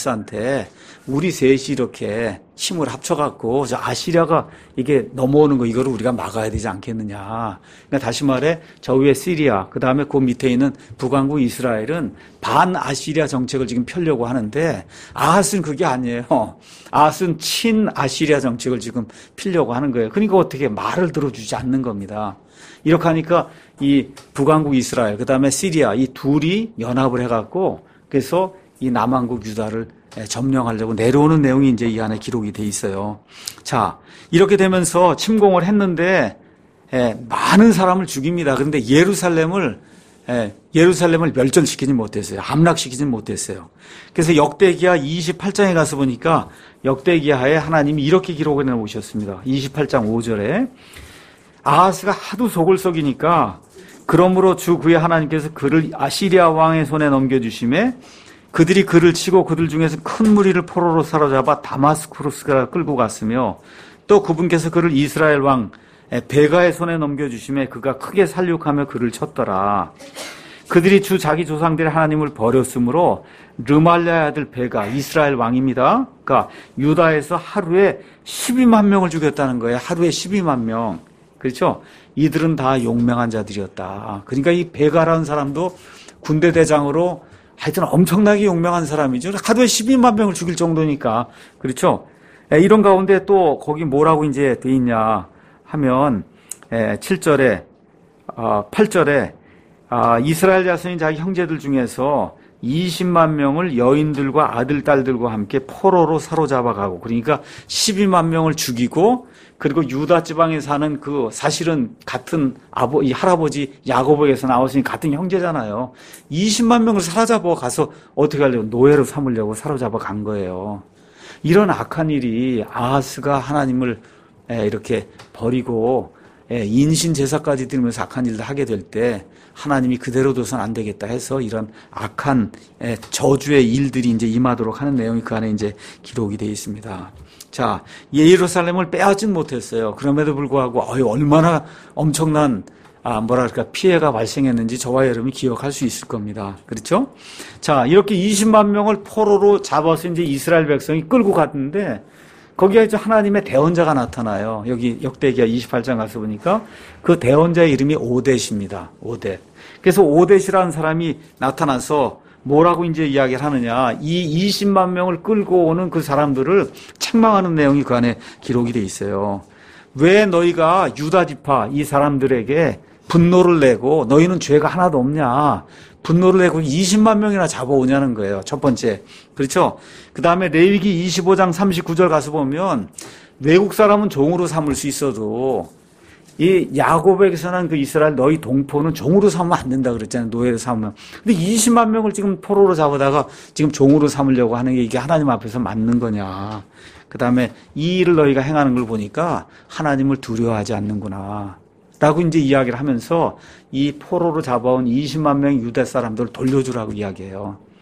아하스한테 우리 셋이 이렇게 힘을 합쳐갖고 저 아시리아가 이게 넘어오는 거 이거를 우리가 막아야 되지 않겠느냐. 그러니까 다시 말해 저 위에 시리아 그 다음에 그 밑에 있는 북왕국 이스라엘은 반 아시리아 정책을 지금 펴려고 하는데 아하스는 그게 아니에요. 아하스는 친 아시리아 정책을 지금 펴려고 하는 거예요. 그러니까 어떻게 말을 들어주지 않는 겁니다. 이렇게 하니까 이 북왕국 이스라엘 그 다음에 시리아 이 둘이 연합을 해갖고 그래서 이 남왕국 유다를 점령하려고 내려오는 내용이 이제 이 안에 기록이 돼 있어요. 자, 이렇게 되면서 침공을 했는데 예, 많은 사람을 죽입니다. 그런데 예루살렘을 예, 예루살렘을 멸절시키지 못했어요. 함락시키지 못했어요. 그래서 역대기하 이십팔 장에 가서 보니까 역대기하에 하나님이 이렇게 기록을 해놓으셨습니다. 이십팔 장 오 절에 아하스가 하도 속을 썩이니까 그러므로 주 그의 하나님께서 그를 아시리아 왕의 손에 넘겨주심에 그들이 그를 치고 그들 중에서 큰 무리를 포로로 사로잡아 다마스쿠스가 끌고 갔으며 또 그분께서 그를 이스라엘 왕 베가의 손에 넘겨주심에 그가 크게 살육하며 그를 쳤더라. 그들이 주 자기 조상들의 하나님을 버렸으므로 르말랴의 아들 베가 이스라엘 왕입니다. 그러니까 유다에서 하루에 십이만 명을 죽였다는 거예요. 하루에 십이만 명. 그렇죠? 이들은 다 용맹한 자들이었다. 그러니까 이 베가라는 사람도 군대 대장으로 하여튼 엄청나게 용맹한 사람이죠. 하루에 십이만 명을 죽일 정도니까. 그렇죠? 이런 가운데 또 거기 뭐라고 이제 돼 있냐 하면 칠 절에 팔 절에 이스라엘 자손인 자기 형제들 중에서 이십만 명을 여인들과 아들, 딸들과 함께 포로로 사로잡아 가고 그러니까 십이만 명을 죽이고 그리고 유다 지방에 사는 그 사실은 같은 아버, 이 할아버지 야고보에서 나왔으니 같은 형제잖아요. 이십만 명을 사로잡아 가서 어떻게 하려고 노예로 삼으려고 사로잡아 간 거예요. 이런 악한 일이 아하스가 하나님을 이렇게 버리고 인신 제사까지 드리면서 악한 일을 하게 될 때 하나님이 그대로 둬선 안 되겠다 해서 이런 악한 저주의 일들이 이제 임하도록 하는 내용이 그 안에 이제 기록이 되어 있습니다. 자, 예루살렘을 빼앗진 못했어요. 그럼에도 불구하고 어이, 얼마나 엄청난 아, 뭐랄까 피해가 발생했는지 저와 여러분이 기억할 수 있을 겁니다. 그렇죠? 자, 이렇게 이십만 명을 포로로 잡아서 이제 이스라엘 백성이 끌고 갔는데 거기에 이제 하나님의 대언자가 나타나요. 여기 역대기하 이십팔 장 가서 보니까 그 대언자의 이름이 오뎃입니다. 오뎃. 그래서 오뎃이라는 사람이 나타나서 뭐라고 이제 이야기를 하느냐. 이 이십만 명을 끌고 오는 그 사람들을 책망하는 내용이 그 안에 기록이 돼 있어요. 왜 너희가 유다 지파 이 사람들에게 분노를 내고 너희는 죄가 하나도 없냐. 분노를 내고 이십만 명이나 잡아오냐는 거예요. 첫 번째. 그렇죠? 그 다음에 레위기 이십오 장 삼십구 절 가서 보면 외국 사람은 종으로 삼을 수 있어도 이 야곱에게서 난 그 이스라엘 너희 동포는 종으로 삼으면 안 된다 그랬잖아요. 노예로 삼으면. 근데 이십만 명을 지금 포로로 잡아다가 지금 종으로 삼으려고 하는 게 이게 하나님 앞에서 맞는 거냐. 그 다음에 이 일을 너희가 행하는 걸 보니까 하나님을 두려워하지 않는구나. 라고 이제 이야기를 하면서 이 포로로 잡아온 이십만 명의 유대 사람들을 돌려주라고 이야기해요.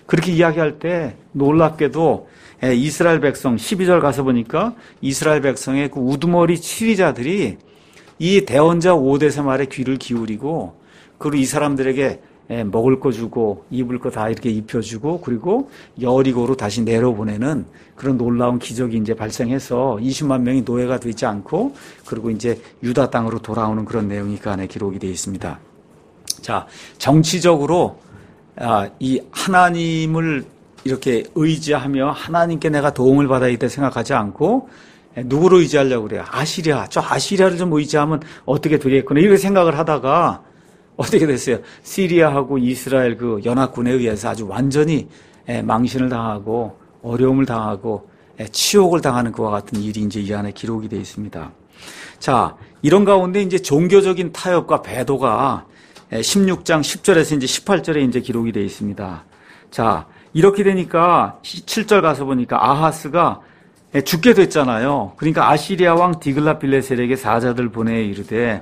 그렇게 이야기할 때 놀랍게도 이스라엘 백성 십이 절 가서 보니까 이스라엘 백성의 그 우두머리 치리자들이 이 대언자 오뎃의 말에 귀를 기울이고 그리고 이 사람들에게 먹을 거 주고 입을 거 다 이렇게 입혀주고 그리고 여리고로 다시 내려보내는 그런 놀라운 기적이 이제 발생해서 이십만 명이 노예가 되지 않고 그리고 이제 유다 땅으로 돌아오는 그런 내용이 그 안에 기록이 되어 있습니다. 자, 정치적으로 이 하나님을 이렇게 의지하며 하나님께 내가 도움을 받아야겠다 생각하지 않고 누구를 의지하려고 그래요? 아시리아. 저 아시리아를 좀 의지하면 어떻게 되겠구나. 이렇게 생각을 하다가 어떻게 됐어요? 시리아하고 이스라엘 그 연합군에 의해서 아주 완전히 망신을 당하고 어려움을 당하고 치욕을 당하는 그와 같은 일이 이제 이 안에 기록이 되어 있습니다. 자, 이런 가운데 이제 종교적인 타협과 배도가 십육 장 십 절에서 이제 십팔 절에 이제 기록이 되어 있습니다. 자, 이렇게 되니까 칠 절 가서 보니까 아하스가 죽게 됐잖아요. 그러니까 아시리아 왕 디글랏빌레셀에게 사자들 보내 이르되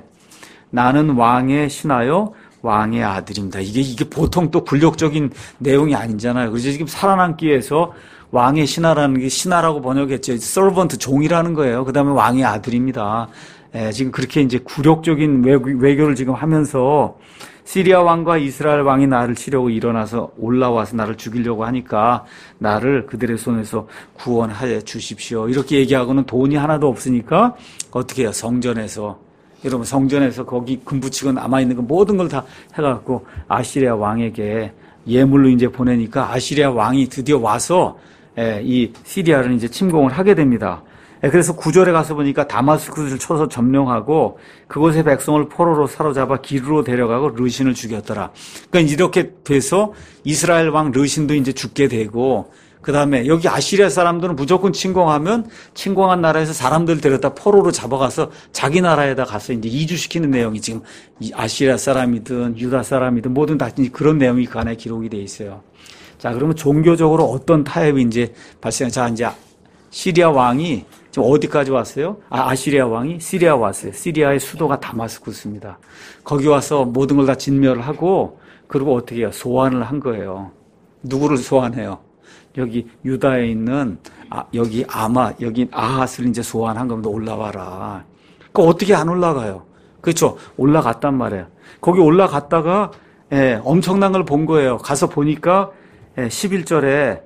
나는 왕의 신하여 왕의 아들입니다. 이게 이게 보통 또 굴욕적인 내용이 아니잖아요. 그래서 지금 살아남기 위해서 왕의 신하라는 게 신하라고 번역했죠. 서번트 종이라는 거예요. 그다음에 왕의 아들입니다. 예, 지금 그렇게 이제 굴욕적인 외교, 외교를 지금 하면서 시리아 왕과 이스라엘 왕이 나를 치려고 일어나서 올라와서 나를 죽이려고 하니까 나를 그들의 손에서 구원하여 주십시오. 이렇게 얘기하고는 돈이 하나도 없으니까 어떻게 해요? 성전에서 여러분 성전에서 거기 금부치고 남아있는 거 모든 걸 다 해갖고 아시리아 왕에게 예물로 이제 보내니까 아시리아 왕이 드디어 와서 이 시리아를 이제 침공을 하게 됩니다. 그래서 구 절에 가서 보니까 다마스쿠스를 쳐서 점령하고 그곳의 백성을 포로로 사로잡아 기르로 데려가고 르신을 죽였더라. 그러니까 이렇게 돼서 이스라엘 왕 르신도 이제 죽게 되고 그 다음에 여기 아시리아 사람들은 무조건 침공하면 침공한 나라에서 사람들 데려다 포로로 잡아가서 자기 나라에다 가서 이제 이주시키는 내용이 지금 아시리아 사람이든 유다 사람이든 모든 다 그런 내용이 그 안에 기록이 돼 있어요. 자, 그러면 종교적으로 어떤 타협이 이제 발생, 자, 이제 시리아 왕이 지금 어디까지 왔어요? 아, 아시리아 왕이 시리아 왔어요. 시리아의 수도가 다마스쿠스입니다. 거기 와서 모든 걸 다 진멸을 하고 그리고 어떻게 해요? 소환을 한 거예요. 누구를 소환해요? 여기 유다에 있는 아, 여기 아마 여기 아하스를 이제 소환한 겁니다. 올라와라. 그 어떻게 안 올라가요? 그렇죠? 올라갔단 말이에요. 거기 올라갔다가 예, 엄청난 걸 본 거예요. 가서 보니까 예, 십일 절에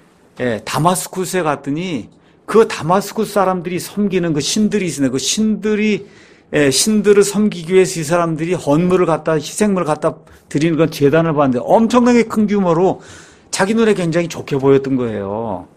예, 다마스쿠스에 갔더니 그 다마스쿠스 사람들이 섬기는 그 신들이 있으네. 그 신들이 예, 신들을 섬기기 위해서 이 사람들이 헌물을 갖다 희생물을 갖다 드리는 건 제단을 봤는데 엄청나게 큰 규모로 자기 눈에 굉장히 좋게 보였던 거예요.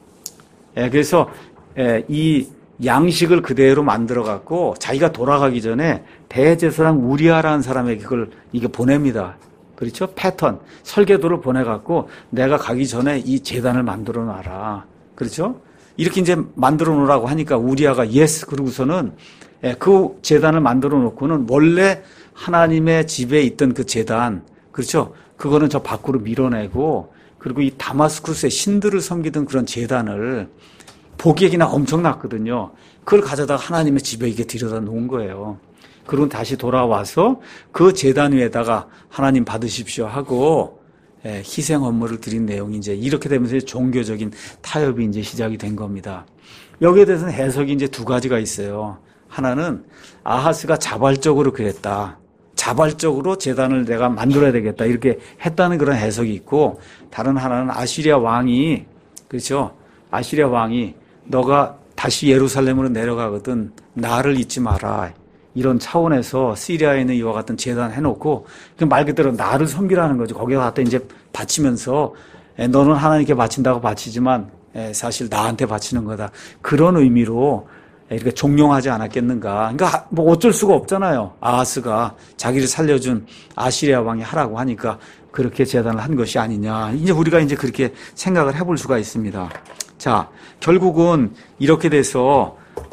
예, 그래서 예, 이 양식을 그대로 만들어 갖고 자기가 돌아가기 전에 대제사장 우리아라는 사람에게 그걸 이게 보냅니다. 그렇죠? 패턴, 설계도를 보내 갖고 내가 가기 전에 이 제단을 만들어 놔라. 그렇죠? 이렇게 이제 만들어 놓으라고 하니까 우리아가 예스 그러고서는 예, 그 제단을 만들어 놓고는 원래 하나님의 집에 있던 그 제단, 그렇죠? 그거는 저 밖으로 밀어내고 그리고 이 다마스쿠스의 신들을 섬기던 그런 제단을 보기에 그냥 엄청났거든요. 그걸 가져다가 하나님의 집에 이게 들여다 놓은 거예요. 그리고 다시 돌아와서 그 제단 위에다가 하나님 받으십시오 하고 예, 희생 헌물을 드린 내용이 이제 이렇게 되면서 종교적인 타협이 이제 시작이 된 겁니다. 여기에 대해서는 해석이 이제 두 가지가 있어요. 하나는 아하스가 자발적으로 그랬다. 자발적으로 제단을 내가 만들어야 되겠다. 이렇게 했다는 그런 해석이 있고, 다른 하나는 아시리아 왕이, 그렇죠? 아시리아 왕이 너가 다시 예루살렘으로 내려가거든 나를 잊지 마라. 이런 차원에서 시리아에 있는 이와 같은 제단 해놓고 말 그대로 나를 섬기라는 거죠. 거기다 갖다 이제 바치면서 너는 하나님께 바친다고 바치지만 사실 나한테 바치는 거다. 그런 의미로 이렇게 종용하지 않았겠는가. 그러니까 뭐 어쩔 수가 없잖아요. 아하스가 자기를 살려준 아시리아 왕이 하라고 하니까 그렇게 제단을 한 것이 아니냐. 이제 우리가 이제 그렇게 생각을 해볼 수가 있습니다. 자, 결국은 이렇게 돼서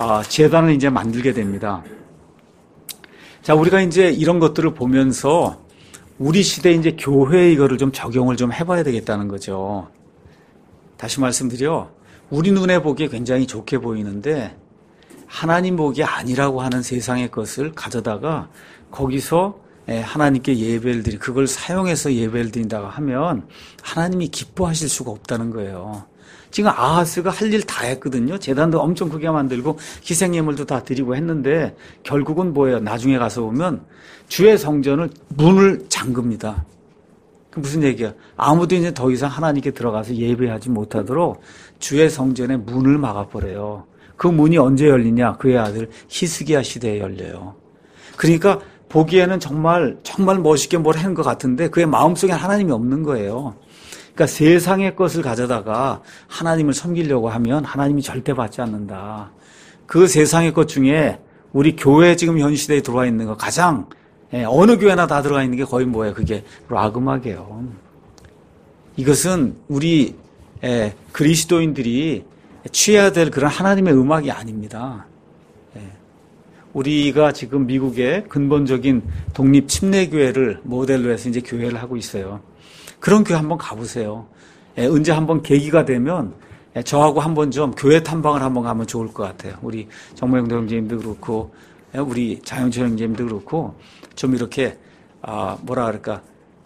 제단을 이제 만들게 됩니다. 자, 우리가 이제 이런 것들을 보면서 우리 시대에 이제 교회에 이거를 좀 적용을 좀 해봐야 되겠다는 거죠. 다시 말씀드려, 우리 눈에 보기에 굉장히 좋게 보이는데 하나님 보기에 아니라고 하는 세상의 것을 가져다가 거기서 하나님께 예배를 드리, 그걸 사용해서 예배를 드린다고 하면 하나님이 기뻐하실 수가 없다는 거예요. 지금 아하스가 할 일 다 했거든요. 제단도 엄청 크게 만들고 희생예물도 다 드리고 했는데 결국은 뭐예요? 나중에 가서 보면 주의 성전을 문을 잠급니다. 그 무슨 얘기야? 아무도 이제 더 이상 하나님께 들어가서 예배하지 못하도록 주의 성전의 문을 막아버려요. 그 문이 언제 열리냐? 그의 아들 히스기야 시대에 열려요. 그러니까 보기에는 정말 정말 멋있게 뭘 하는 것 같은데 그의 마음속에 하나님이 없는 거예요. 그러니까 세상의 것을 가져다가 하나님을 섬기려고 하면 하나님이 절대 받지 않는다. 그 세상의 것 중에 우리 교회 지금 현 시대에 들어와 있는 거 가장 어느 교회나 다 들어가 있는 게 거의 뭐예요? 그게 락 음악이에요. 이것은 우리 그리스도인들이 취해야 될 그런 하나님의 음악이 아닙니다. 우리가 지금 미국의 근본적인 독립 침례교회를 모델로 해서 이제 교회를 하고 있어요. 그런 교회 한번 가보세요. 언제 한번 계기가 되면 저하고 한번 좀 교회 탐방을 한번 가면 좋을 것 같아요. 우리 정모영도 형제님도 그렇고 우리 자연철 형제님도 그렇고 좀 이렇게 아 뭐라 그럴까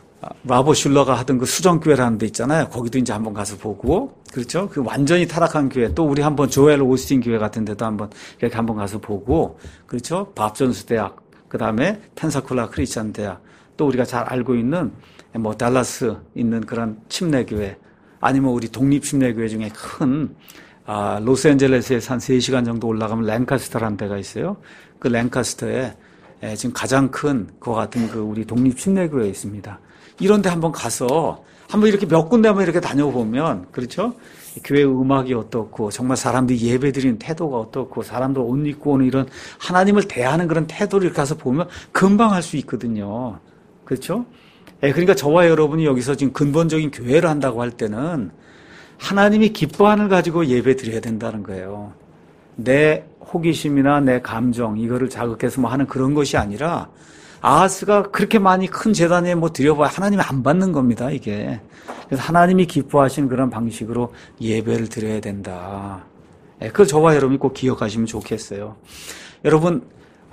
라버 슐러가 하던 그 수정교회라는 데 있잖아요. 거기도 이제 한번 가서 보고 그렇죠. 그 완전히 타락한 교회 또 우리 한번 조엘 오스틴 교회 같은 데도 한번 이렇게 한번 가서 보고 그렇죠. 밥존스 대학 그 다음에 펜사콜라 크리스찬 대학 또 우리가 잘 알고 있는 뭐 달라스 있는 그런 침례교회 아니면 우리 독립 침례교회 중에 큰 아, 로스앤젤레스에서 한 세 시간 정도 올라가면 랭카스터라는 데가 있어요. 그 랭카스터에 에, 지금 가장 큰 그와 같은 그 우리 독립 침례교회에 있습니다. 이런 데 한번 가서 한번 이렇게 몇 군데 한번 이렇게 다녀보면 그렇죠? 교회 음악이 어떻고 정말 사람들이 예배드리는 태도가 어떻고 사람들 옷 입고 오는 이런 하나님을 대하는 그런 태도를 이렇게 가서 보면 금방 할 수 있거든요. 그렇죠? 예, 그러니까 저와 여러분이 여기서 지금 근본적인 교회를 한다고 할 때는 하나님이 기뻐하는 가지고 예배 드려야 된다는 거예요. 내 호기심이나 내 감정 이거를 자극해서 뭐 하는 그런 것이 아니라 아하스가 그렇게 많이 큰 제단에 뭐 드려봐야 하나님이 안 받는 겁니다, 이게. 그래서 하나님이 기뻐하시는 그런 방식으로 예배를 드려야 된다. 예, 그걸 저와 여러분이 꼭 기억하시면 좋겠어요. 여러분,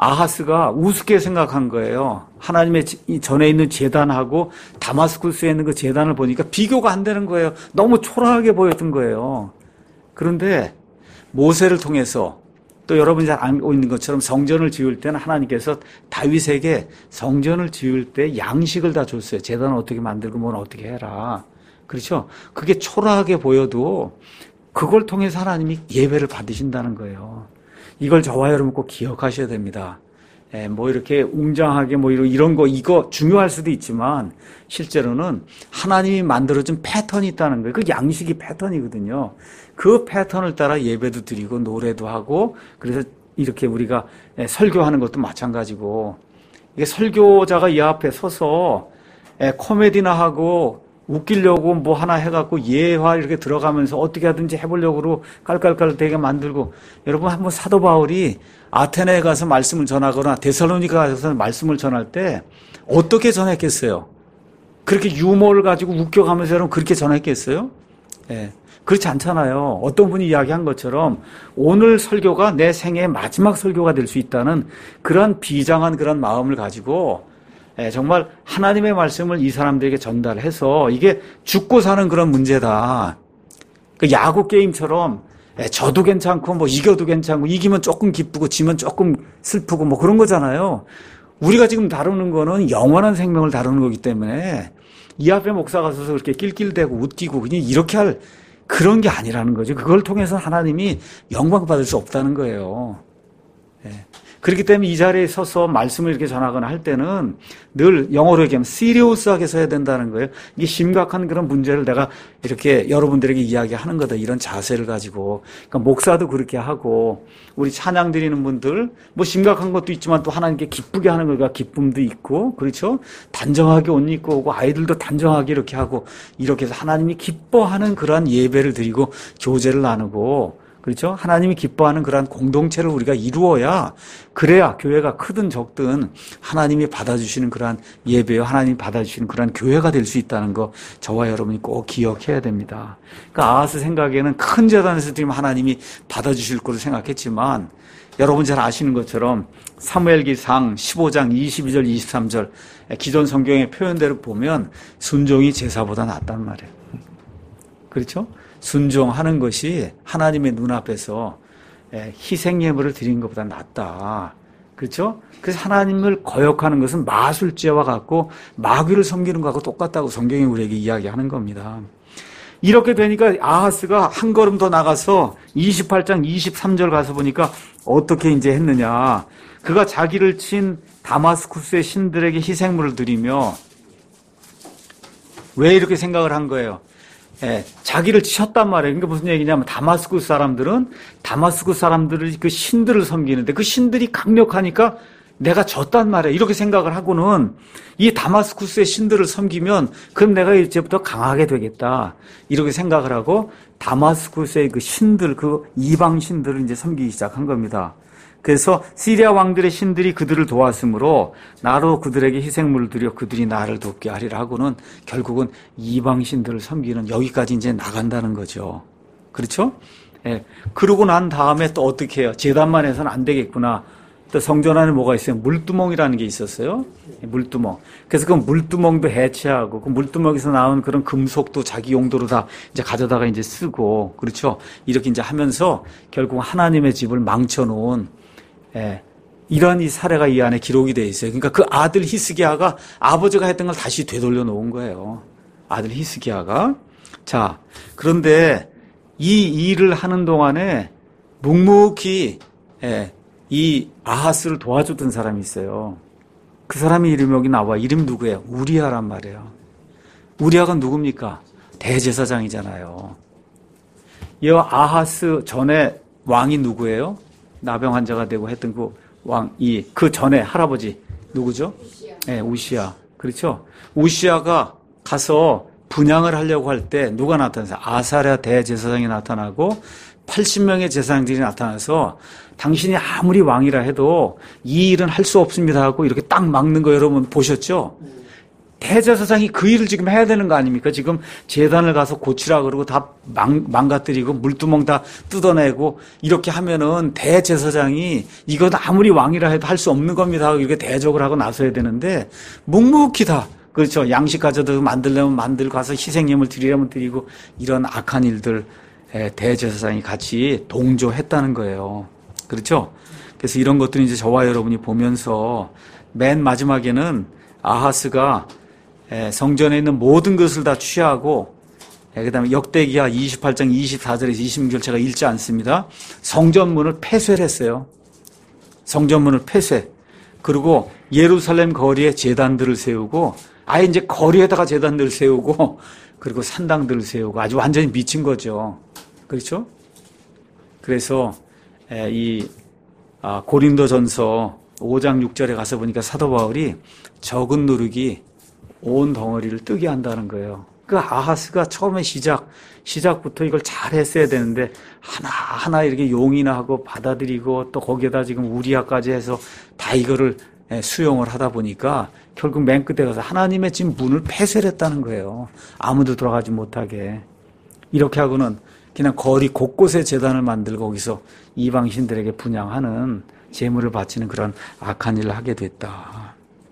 아하스가 우습게 생각한 거예요. 하나님의 전에 있는 제단하고 다마스쿠스에 있는 그 제단을 보니까 비교가 안 되는 거예요. 너무 초라하게 보였던 거예요. 그런데 모세를 통해서 또 여러분이 잘 알고 있는 것처럼 성전을 지을 때는 하나님께서 다윗에게 성전을 지을 때 양식을 다 줬어요. 제단을 어떻게 만들고 뭘 어떻게 해라. 그렇죠? 그게 초라하게 보여도 그걸 통해서 하나님이 예배를 받으신다는 거예요. 이걸 저와 여러분 꼭 기억하셔야 됩니다. 예, 뭐 이렇게 웅장하게 뭐 이런 거 이거 중요할 수도 있지만 실제로는 하나님이 만들어준 패턴이 있다는 거예요. 그 양식이 패턴이거든요. 그 패턴을 따라 예배도 드리고 노래도 하고 그래서 이렇게 우리가 설교하는 것도 마찬가지고 이게 설교자가 이 앞에 서서 코미디나 하고 웃기려고 뭐 하나 해갖고 예화 이렇게 들어가면서 어떻게 하든지 해보려고 깔깔깔 되게 만들고 여러분 한번 사도 바울이 아테네에 가서 말씀을 전하거나 데살로니가 가서 말씀을 전할 때 어떻게 전했겠어요? 그렇게 유머를 가지고 웃겨가면서 여러분 그렇게 전했겠어요? 예. 그렇지 않잖아요. 어떤 분이 이야기한 것처럼 오늘 설교가 내 생애의 마지막 설교가 될 수 있다는 그런 비장한 그런 마음을 가지고 정말 하나님의 말씀을 이 사람들에게 전달해서 이게 죽고 사는 그런 문제다. 그 야구 게임처럼 져도 괜찮고 뭐 이겨도 괜찮고 이기면 조금 기쁘고 지면 조금 슬프고 뭐 그런 거잖아요. 우리가 지금 다루는 거는 영원한 생명을 다루는 거기 때문에 이 앞에 목사가 서서 그렇게 낄낄대고 웃기고 그냥 이렇게 할 그런 게 아니라는 거죠. 그걸 통해서 하나님이 영광 받을 수 없다는 거예요. 예. 그렇기 때문에 이 자리에 서서 말씀을 이렇게 전하거나 할 때는 늘 영어로 얘기하면 시리어스하게 서야 된다는 거예요. 이게 심각한 그런 문제를 내가 이렇게 여러분들에게 이야기하는 거다. 이런 자세를 가지고. 그러니까 목사도 그렇게 하고 우리 찬양 드리는 분들 뭐 심각한 것도 있지만 또 하나님께 기쁘게 하는 거가 기쁨도 있고 그렇죠? 단정하게 옷 입고 오고 아이들도 단정하게 이렇게 하고 이렇게 해서 하나님이 기뻐하는 그러한 예배를 드리고 교제를 나누고 그렇죠? 하나님이 기뻐하는 그러한 공동체를 우리가 이루어야 그래야 교회가 크든 적든 하나님이 받아주시는 그러한 예배요 하나님이 받아주시는 그러한 교회가 될 수 있다는 거 저와 여러분이 꼭 기억해야 됩니다. 그러니까 아하스 생각에는 큰 제단에서 드리면 하나님이 받아주실 거로 생각했지만 여러분 잘 아시는 것처럼 사무엘기상 십오 장 이십이 절 이십삼 절 기존 성경의 표현대로 보면 순종이 제사보다 낫단 말이에요. 그렇죠? 순종하는 것이 하나님의 눈앞에서 희생 예물을 드리는 것보다 낫다. 그렇죠? 그래서 하나님을 거역하는 것은 마술죄와 같고 마귀를 섬기는 것하고 똑같다고 성경이 우리에게 이야기하는 겁니다. 이렇게 되니까 아하스가 한 걸음 더 나가서 이십팔 장 이십삼 절 가서 보니까 어떻게 이제 했느냐. 그가 자기를 친 다마스쿠스의 신들에게 희생물을 드리며, 왜 이렇게 생각을 한 거예요? 예, 자기를 치셨단 말이에요. 그러니까 무슨 얘기냐면 다마스쿠스 사람들은 다마스쿠스 사람들을 그 신들을 섬기는데 그 신들이 강력하니까 내가 졌단 말이에요. 이렇게 생각을 하고는 이 다마스쿠스의 신들을 섬기면 그럼 내가 이제부터 강하게 되겠다. 이렇게 생각을 하고 다마스쿠스의 그 신들, 그 이방 신들을 이제 섬기기 시작한 겁니다. 그래서 시리아 왕들의 신들이 그들을 도왔으므로 나로 그들에게 희생물을 드려 그들이 나를 돕게 하리라 하고는 결국은 이방 신들을 섬기는 여기까지 이제 나간다는 거죠. 그렇죠? 예. 그러고 난 다음에 또 어떻게 해요? 제단만 해서는 안 되겠구나. 또 성전 안에 뭐가 있어요? 물두멍이라는 게 있었어요. 물두멍. 그래서 그 물두멍도 해체하고 그 물두멍에서 나온 그런 금속도 자기 용도로 다 이제 가져다가 이제 쓰고, 그렇죠? 이렇게 이제 하면서 결국 하나님의 집을 망쳐놓은, 예, 이런 이 사례가 이 안에 기록이 되어 있어요. 그러니까 그 아들 히스기야가 아버지가 했던 걸 다시 되돌려 놓은 거예요. 아들 히스기야가. 자, 그런데 이 일을 하는 동안에 묵묵히, 예, 이 아하스를 도와줬던 사람이 있어요. 그 사람의 이름이 여기 나와. 이름 누구예요? 우리아란 말이에요. 우리아가 누굽니까? 대제사장이잖아요. 이 아하스 전에 왕이 누구예요? 나병 환자가 되고 했던 그 왕이, 그 전에 할아버지 누구죠? 우시야. 네, 우시야. 그렇죠? 우시야가 가서 분향을 하려고 할 때 누가 나타났어요? 아사랴 대제사장이 나타나고 팔십 명의 제사장들이 나타나서 당신이 아무리 왕이라 해도 이 일은 할 수 없습니다 하고 이렇게 딱 막는 거 여러분 보셨죠? 네. 대제사장이 그 일을 지금 해야 되는 거 아닙니까? 지금 제단을 가서 고치라 그러고 다 망, 망가뜨리고 물두멍 다 뜯어내고 이렇게 하면은 대제사장이 이건 아무리 왕이라 해도 할 수 없는 겁니다 하고 이렇게 대적을 하고 나서야 되는데 묵묵히 다, 그렇죠? 양식 가져다 만들려면 만들고 가서 희생예물 드리려면 드리고 이런 악한 일들 대제사장이 같이 동조했다는 거예요. 그렇죠? 그래서 이런 것들이 이제 저와 여러분이 보면서 맨 마지막에는 아하스가 성전에 있는 모든 것을 다 취하고, 그 다음에 역대기하 이십팔 장 이십사 절에서 이십육 절 제가 읽지 않습니다. 성전문을 폐쇄를 했어요. 성전문을 폐쇄. 그리고 예루살렘 거리에 제단들을 세우고, 아예 이제 거리에다가 제단들을 세우고, 그리고 산당들을 세우고 아주 완전히 미친 거죠. 그렇죠? 그래서 이 고린도전서 오 장 육 절에 가서 보니까 사도 바울이 적은 누룩이 온 덩어리를 뜨게 한다는 거예요. 그 아하스가 처음에 시작, 시작부터 이걸 잘 했어야 되는데 하나하나 이렇게 용인을 하고 받아들이고 또 거기에다 지금 우리아까지 해서 다 이거를 수용을 하다 보니까 결국 맨 끝에 가서 하나님의 집 문을 폐쇄를 했다는 거예요. 아무도 들어가지 못하게. 이렇게 하고는 그냥 거리 곳곳에 제단을 만들고 거기서 이방신들에게 분향하는 제물을 바치는 그런 악한 일을 하게 됐다.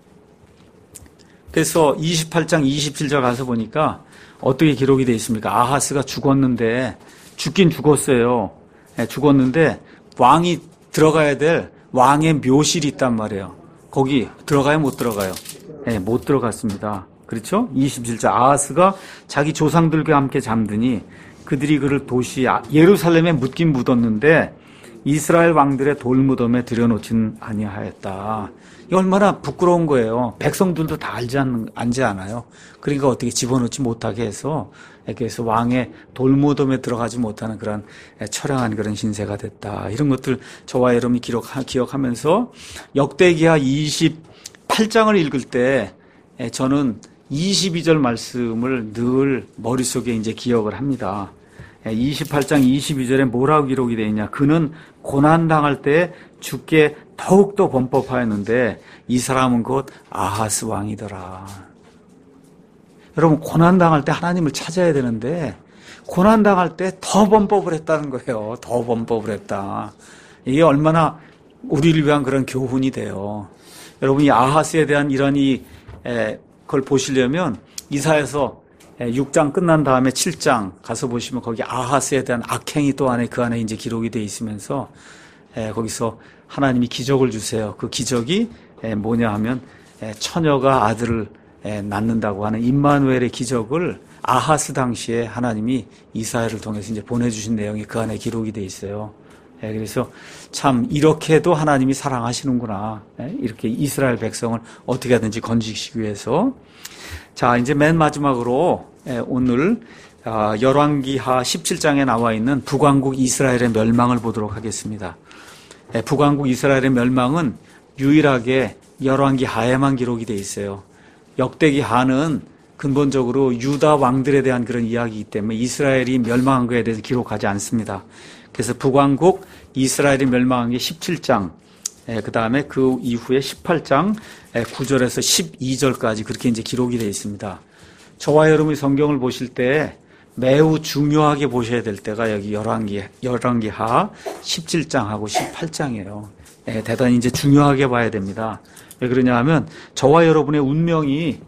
그래서 이십팔 장 이십칠 절 가서 보니까 어떻게 기록이 되어 있습니까? 아하스가 죽었는데, 죽긴 죽었어요. 네, 죽었는데 왕이 들어가야 될 왕의 묘실이 있단 말이에요. 거기 들어가요? 못 들어가요? 네, 못 들어갔습니다. 그렇죠? 이십칠 절 아하스가 자기 조상들과 함께 잠드니 그들이 그를 도시 예루살렘에 묻긴 묻었는데 이스라엘 왕들의 돌무덤에 들여놓진 아니하였다. 이게 얼마나 부끄러운 거예요. 백성들도 다 알지, 않, 알지 않아요. 그러니까 어떻게 집어넣지 못하게 해서, 그래서 왕의 돌무덤에 들어가지 못하는 그런 처량한 그런 신세가 됐다. 이런 것들 저와 여러분이 기록, 기억하면서 역대기하 이십팔 장을 읽을 때 저는 이십이 절 말씀을 늘 머릿속에 이제 기억을 합니다. 이십팔 장 이십이 절에 뭐라고 기록이 되어 있냐. 그는 고난당할 때 주께 더욱더 범법하였는데 이 사람은 곧 아하스 왕이더라. 여러분, 고난당할 때 하나님을 찾아야 되는데 고난당할 때 더 범법을 했다는 거예요. 더 범법을 했다. 이게 얼마나 우리를 위한 그런 교훈이 돼요. 여러분이 아하스에 대한 이런 이 에, 그걸 보시려면 이사야서 육 장 끝난 다음에 칠 장 가서 보시면 거기 아하스에 대한 악행이 또 안에 그 안에 이제 기록이 돼 있으면서 에, 거기서 하나님이 기적을 주세요. 그 기적이 에, 뭐냐 하면 에, 처녀가 아들을 에, 낳는다고 하는 임마누엘의 기적을 아하스 당시에 하나님이 이사야를 통해서 이제 보내주신 내용이 그 안에 기록이 돼 있어요. 예, 그래서 참 이렇게도 하나님이 사랑하시는구나. 예, 이렇게 이스라엘 백성을 어떻게 하든지 건지시기 위해서. 자, 이제 맨 마지막으로 예, 오늘 어, 열왕기하 십칠 장에 나와 있는 북왕국 이스라엘의 멸망을 보도록 하겠습니다. 예, 북왕국 이스라엘의 멸망은 유일하게 열왕기하에만 기록이 돼 있어요. 역대기하는 근본적으로 유다 왕들에 대한 그런 이야기이기 때문에 이스라엘이 멸망한 것에 대해서 기록하지 않습니다. 그래서 북왕국 이스라엘이 멸망한 게 십칠 장, 그 다음에 그 이후에 십팔 장 구 절에서 십이 절까지 그렇게 이제 기록이 되어 있습니다. 저와 여러분이 성경을 보실 때 매우 중요하게 보셔야 될 때가 여기 열왕기, 열왕기하 십칠 장하고 십팔 장이에요. 대단히 이제 중요하게 봐야 됩니다. 왜 그러냐 하면 저와 여러분의 운명이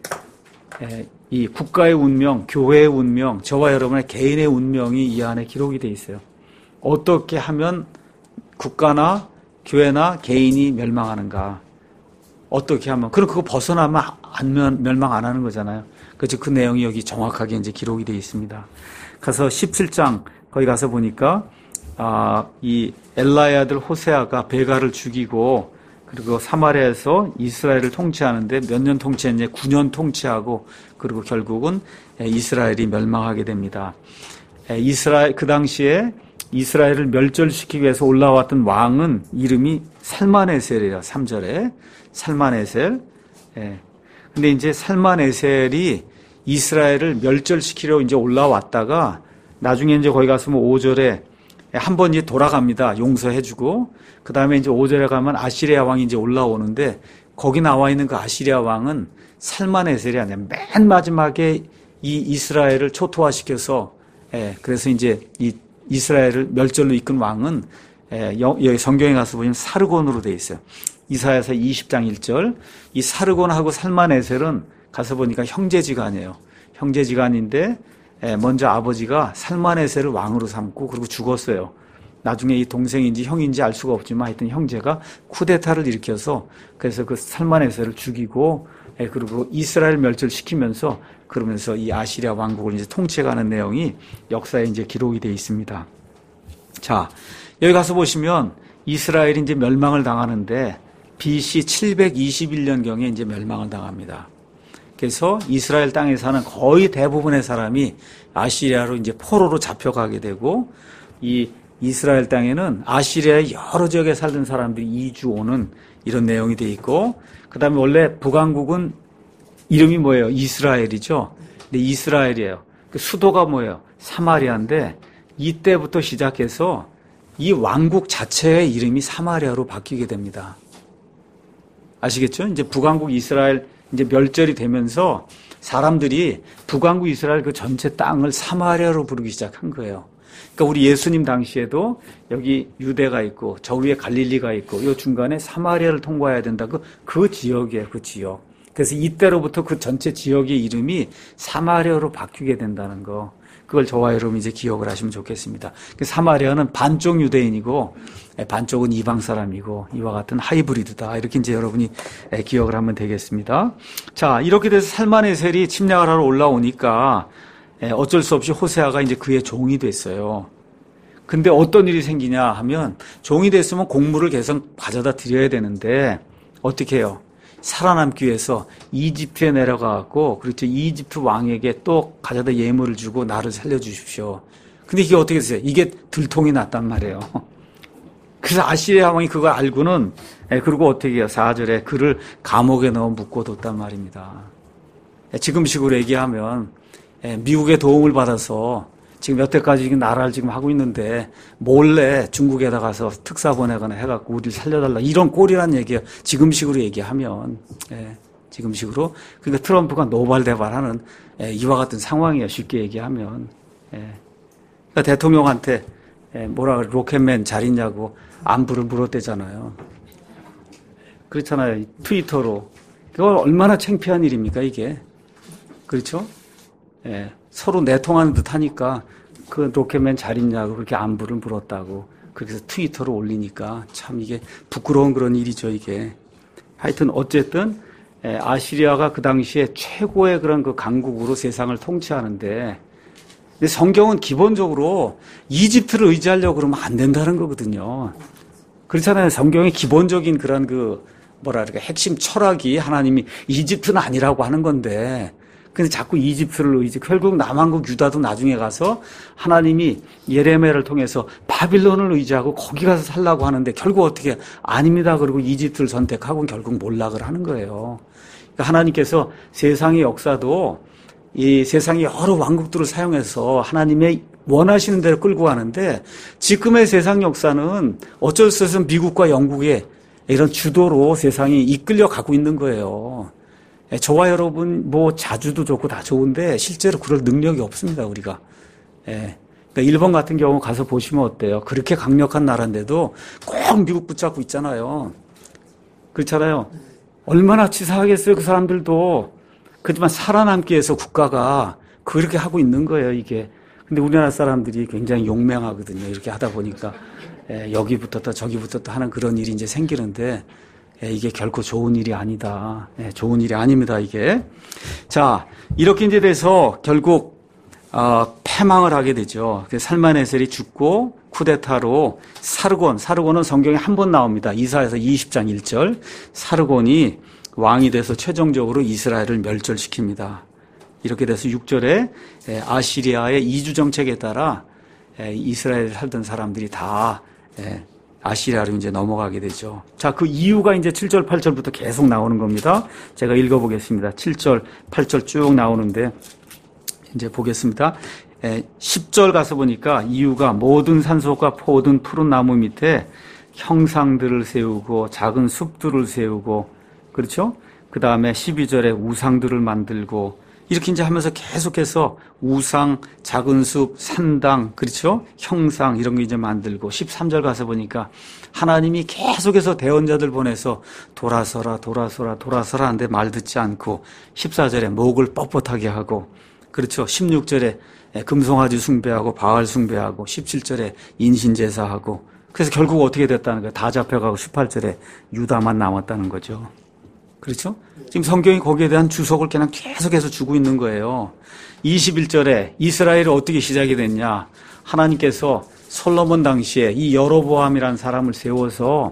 이 국가의 운명, 교회의 운명, 저와 여러분의 개인의 운명이 이 안에 기록이 되어 있어요. 어떻게 하면 국가나 교회나 개인이 멸망하는가? 어떻게 하면, 그럼 그거 벗어나면 안 멸망 안 하는 거잖아요. 그래서 그 내용이 여기 정확하게 이제 기록이 되어 있습니다. 가서 십칠 장, 거기 가서 보니까, 아, 이 엘라의 아들 호세아가 베가를 죽이고, 그리고 사마리아에서 이스라엘을 통치하는데 몇 년 통치했냐? 구 년 통치하고, 그리고 결국은 이스라엘이 멸망하게 됩니다. 이스라엘, 그 당시에 이스라엘을 멸절시키기 위해서 올라왔던 왕은 이름이 살만에셀이라 삼 절에 살만에셀. 예. 근데 이제 살만에셀이 이스라엘을 멸절시키려 이제 올라왔다가 나중에 이제 거기 가서 뭐 오 절에 한 번 이제 돌아갑니다. 용서해주고 그 다음에 이제 오 절에 가면 아시리아 왕이 이제 올라오는데 거기 나와 있는 그 아시리아 왕은 살만에셀이 아니라 맨 마지막에 이 이스라엘을 초토화시켜서 예. 그래서 이제 이 이스라엘을 멸절로 이끈 왕은 여기 성경에 가서 보시면 사르곤으로 되어 있어요. 이사야서 이십 장 일 절. 이 사르곤하고 살만에셀은 가서 보니까 형제지간이에요. 형제지간인데 먼저 아버지가 살만에셀을 왕으로 삼고 그리고 죽었어요. 나중에 이 동생인지 형인지 알 수가 없지만 하여튼 형제가 쿠데타를 일으켜서 그래서 그 살만에셀을 죽이고 그리고 이스라엘 멸절시키면서 그러면서 이 아시리아 왕국을 이제 통치해가는 내용이 역사에 이제 기록이 되어 있습니다. 자, 여기 가서 보시면 이스라엘이 이제 멸망을 당하는데 비씨 칠백이십일 년경에 이제 멸망을 당합니다. 그래서 이스라엘 땅에 사는 거의 대부분의 사람이 아시리아로 이제 포로로 잡혀가게 되고 이 이스라엘 땅에는 아시리아의 여러 지역에 살던 사람들이 이주 오는 이런 내용이 되어 있고 그 다음에 원래 북왕국은 이름이 뭐예요? 이스라엘이죠. 근데 이스라엘이에요. 그 수도가 뭐예요? 사마리아인데 이때부터 시작해서 이 왕국 자체의 이름이 사마리아로 바뀌게 됩니다. 아시겠죠? 이제 북왕국 이스라엘 이제 멸절이 되면서 사람들이 북왕국 이스라엘 그 전체 땅을 사마리아로 부르기 시작한 거예요. 그러니까 우리 예수님 당시에도 여기 유대가 있고 저 위에 갈릴리가 있고 이 중간에 사마리아를 통과해야 된다. 그, 그 지역이에요. 그 지역. 그래서 이때로부터 그 전체 지역의 이름이 사마리아로 바뀌게 된다는 거. 그걸 저와 여러분 이제 기억을 하시면 좋겠습니다. 사마리아는 반쪽 유대인이고 반쪽은 이방 사람이고 이와 같은 하이브리드다. 이렇게 이제 여러분이 기억을 하면 되겠습니다. 자, 이렇게 돼서 살만에셀이 침략을 하러 올라오니까 어쩔 수 없이 호세아가 이제 그의 종이 됐어요. 근데 어떤 일이 생기냐 하면 종이 됐으면 곡물을 계속 가져다 드려야 되는데 어떻게 해요? 살아남기 위해서 이집트에 내려가고 그렇죠. 이집트 왕에게 또 가져다 예물을 주고 나를 살려주십시오. 근데 이게 어떻게 됐어요? 이게 들통이 났단 말이에요. 그래서 아시리아 왕이 그걸 알고는 그리고 어떻게 해요? 사 절에 그를 감옥에 넣어 묶어뒀단 말입니다. 지금식으로 얘기하면 미국의 도움을 받아서 지금 여태까지 나라를 지금 하고 있는데 몰래 중국에다 가서 특사 보내거나 해갖고 우리를 살려달라 이런 꼴이란 얘기예요. 지금식으로 얘기하면 예, 지금식으로 그러니까 트럼프가 노발대발하는 예, 이와 같은 상황이에요. 쉽게 얘기하면 예. 그러니까 대통령한테 예, 뭐라 그래 로켓맨 잘 있냐고 안부를 물었대잖아요. 그렇잖아요. 트위터로. 그거 얼마나 창피한 일입니까, 이게. 그렇죠? 예. 서로 내통하는 듯 하니까 그 로켓맨 잘 있냐고 그렇게 안부를 물었다고. 그래서 트위터로 올리니까 참 이게 부끄러운 그런 일이죠, 이게. 하여튼 어쨌든 아시리아가 그 당시에 최고의 그런 그 강국으로 세상을 통치하는데, 근데 성경은 기본적으로 이집트를 의지하려고 그러면 안 된다는 거거든요. 그렇잖아요. 성경의 기본적인 그런 그 뭐라 그럴까 핵심 철학이 하나님이 이집트는 아니라고 하는 건데, 근데 자꾸 이집트를 의지, 결국 남한국 유다도 나중에 가서 하나님이 예레미야를 통해서 바빌론을 의지하고 거기 가서 살라고 하는데 결국 어떻게 아닙니다. 그리고 이집트를 선택하고 결국 몰락을 하는 거예요. 그러니까 하나님께서 세상의 역사도 이 세상의 여러 왕국들을 사용해서 하나님의 원하시는 대로 끌고 가는데, 지금의 세상 역사는 어쩔 수 없이 미국과 영국의 이런 주도로 세상이 이끌려 가고 있는 거예요. 저와 여러분 뭐 자주도 좋고 다 좋은데 실제로 그럴 능력이 없습니다, 우리가. 예. 그러니까 일본 같은 경우 가서 보시면 어때요? 그렇게 강력한 나라인데도 꼭 미국 붙잡고 있잖아요. 그렇잖아요. 얼마나 치사하겠어요, 그 사람들도. 그렇지만 살아남기 위해서 국가가 그렇게 하고 있는 거예요, 이게. 근데 우리나라 사람들이 굉장히 용맹하거든요. 이렇게 하다 보니까 예, 여기 붙었다 저기 붙었다 하는 그런 일이 이제 생기는데, 예, 이게 결코 좋은 일이 아니다. 예, 좋은 일이 아닙니다, 이게. 자, 이렇게 이제 돼서 결국 어, 패망을 하게 되죠. 살만에셀이 죽고 쿠데타로 사르곤, 사르곤은 성경에 한 번 나옵니다. 이사야서 이십 장 일 절. 사르곤이 왕이 돼서 최종적으로 이스라엘을 멸절시킵니다. 이렇게 돼서 육 절에 아시리아의 이주 정책에 따라 이스라엘에 살던 사람들이 다 아시리아로 이제 넘어가게 되죠. 자, 그 이유가 이제 칠 절, 팔 절부터 계속 나오는 겁니다. 제가 읽어보겠습니다. 칠 절, 팔 절 쭉 나오는데, 이제 보겠습니다. 십 절 가서 보니까 이유가 모든 산속과 모든 푸른 나무 밑에 형상들을 세우고 작은 숲들을 세우고, 그렇죠? 그 다음에 십이 절에 우상들을 만들고, 이렇게 이제 하면서 계속해서 우상, 작은 숲, 산당, 그렇죠? 형상, 이런 거 이제 만들고, 십삼 절 가서 보니까 하나님이 계속해서 대언자들 보내서 돌아서라, 돌아서라, 돌아서라 하는데 말 듣지 않고, 십사 절에 목을 뻣뻣하게 하고, 그렇죠? 십육 절에 금송아지 숭배하고, 바알 숭배하고, 십칠 절에 인신제사하고, 그래서 결국 어떻게 됐다는 거예요? 다 잡혀가고 십팔 절에 유다만 남았다는 거죠. 그렇죠? 지금 성경이 거기에 대한 주석을 그냥 계속해서 주고 있는 거예요. 이십일 절에 이스라엘이 어떻게 시작이 됐냐? 하나님께서 솔로몬 당시에 이 여로보암이라는 사람을 세워서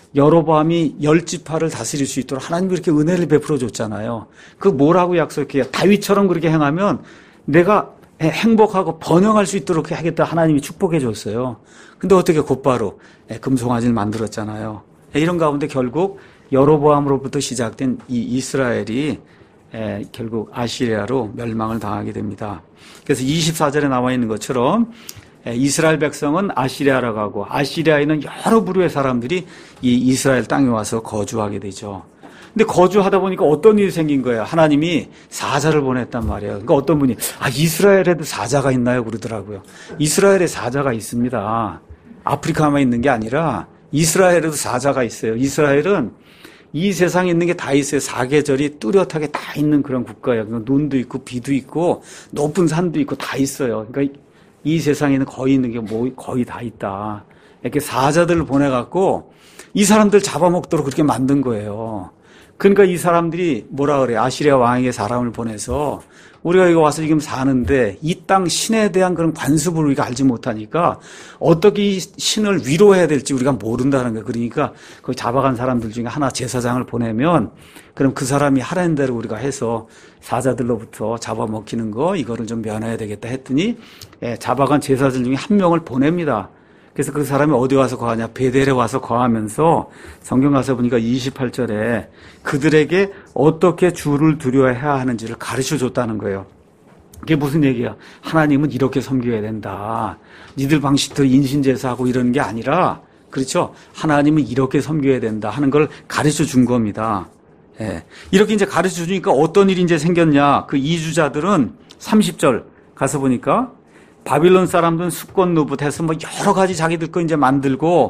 여로보암이 열 지파를 다스릴 수 있도록 하나님이 그렇게 은혜를 베풀어 줬잖아요. 그 뭐라고 약속해요? 다윗처럼 그렇게 행하면 내가 행복하고 번영할 수 있도록 하겠다 하나님이 축복해 줬어요. 근데 어떻게 곧바로 금송아지를 만들었잖아요. 이런 가운데 결국 여로보암으로부터 시작된 이 이스라엘이 에, 결국 아시리아로 멸망을 당하게 됩니다. 그래서 이십사 절에 나와 있는 것처럼 에, 이스라엘 백성은 아시리아로 가고 아시리아에 있는 여러 부류의 사람들이 이 이스라엘 땅에 와서 거주하게 되죠. 근데 거주하다 보니까 어떤 일이 생긴 거예요? 하나님이 사자를 보냈단 말이에요. 그러니까 어떤 분이 아 이스라엘에도 사자가 있나요? 그러더라고요. 이스라엘에 사자가 있습니다. 아프리카만 있는 게 아니라 이스라엘에도 사자가 있어요. 이스라엘은 이 세상에 있는 게 다 있어요. 사계절이 뚜렷하게 다 있는 그런 국가예요. 그러니까 눈도 있고 비도 있고 높은 산도 있고 다 있어요. 그러니까 이 세상에는 거의 있는 게 뭐 거의 다 있다. 이렇게 사자들을 보내갖고 이 사람들 잡아먹도록 그렇게 만든 거예요. 그러니까 이 사람들이 뭐라 그래? 아시리아 왕에게 사람을 보내서 우리가 여기 와서 지금 사는데 이 땅 신에 대한 그런 관습을 우리가 알지 못하니까 어떻게 이 신을 위로해야 될지 우리가 모른다는 거예요. 그러니까 그 잡아간 사람들 중에 하나 제사장을 보내면 그럼 그 사람이 하라는 대로 우리가 해서 사자들로부터 잡아먹히는 거 이거를 좀 면해야 되겠다 했더니 예, 잡아간 제사장 중에 한 명을 보냅니다. 그래서 그 사람이 어디 와서 거하냐? 베델에 와서 거하면서 성경 가서 보니까 이십팔 절에 그들에게 어떻게 주를 두려워해야 하는지를 가르쳐 줬다는 거예요. 그게 무슨 얘기야? 하나님은 이렇게 섬겨야 된다. 니들 방식대로 인신제사하고 이러는 게 아니라, 그렇죠? 하나님은 이렇게 섬겨야 된다 하는 걸 가르쳐 준 겁니다. 예. 이렇게 이제 가르쳐 주니까 어떤 일이 이제 생겼냐? 그 이주자들은 삼십 절 가서 보니까 바빌론 사람들은 수권 누붓해서 뭐 여러 가지 자기들 거 이제 만들고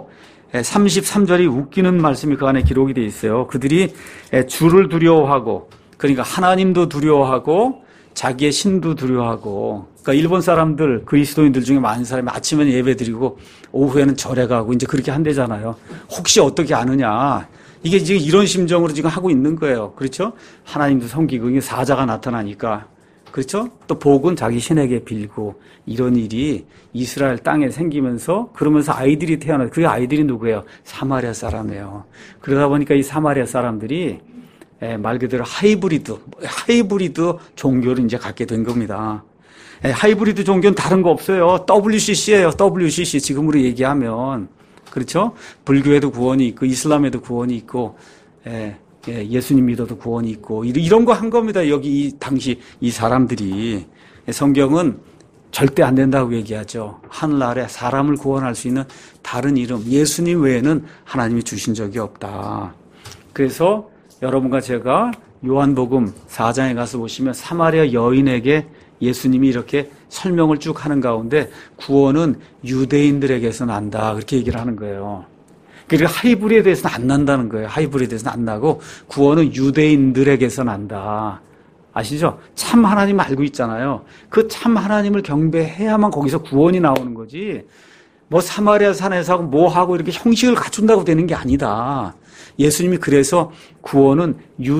삼십삼 절이 웃기는 말씀이 그 안에 기록이 되어 있어요. 그들이 주를 두려워하고, 그러니까 하나님도 두려워하고 자기의 신도 두려워하고, 그러니까 일본 사람들, 그리스도인들 중에 많은 사람이 아침에는 예배드리고 오후에는 절에 가고 이제 그렇게 한대잖아요. 혹시 어떻게 아느냐. 이게 지금 이런 심정으로 지금 하고 있는 거예요. 그렇죠? 하나님도 섬기고 이게 사자가 나타나니까. 그렇죠? 또 복은 자기 신에게 빌고, 이런 일이 이스라엘 땅에 생기면서, 그러면서 아이들이 태어나, 그 아이들이 누구예요? 사마리아 사람이에요. 그러다 보니까 이 사마리아 사람들이 말 그대로 하이브리드, 하이브리드 종교를 이제 갖게 된 겁니다. 하이브리드 종교는 다른 거 없어요. 더블유씨씨예요. 더블유씨씨. 지금으로 얘기하면. 그렇죠? 불교에도 구원이 있고, 이슬람에도 구원이 있고, 예, 예, 예수님 믿어도 구원이 있고, 이런 거 한 겁니다. 여기 이 당시 이 사람들이. 성경은 절대 안 된다고 얘기하죠. 하늘 아래 사람을 구원할 수 있는 다른 이름, 예수님 외에는 하나님이 주신 적이 없다. 그래서 여러분과 제가 요한복음 사 장에 가서 보시면 사마리아 여인에게 예수님이 이렇게 설명을 쭉 하는 가운데 구원은 유대인들에게서 난다. 그렇게 얘기를 하는 거예요. 그러니까 하이브리드에 대해서는 안 난다는 거예요. 하이브리드에 대해서는 안 나고 구원은 유대인들에게서 난다. 아시죠? 참 하나님 알고 있잖아요. 그 참 하나님을 경배해야만 거기서 구원이 나오는 거지. 뭐 사마리아 산에서 하고 뭐 하고 이렇게 형식을 갖춘다고 되는 게 아니다. 예수님이 그래서 구원은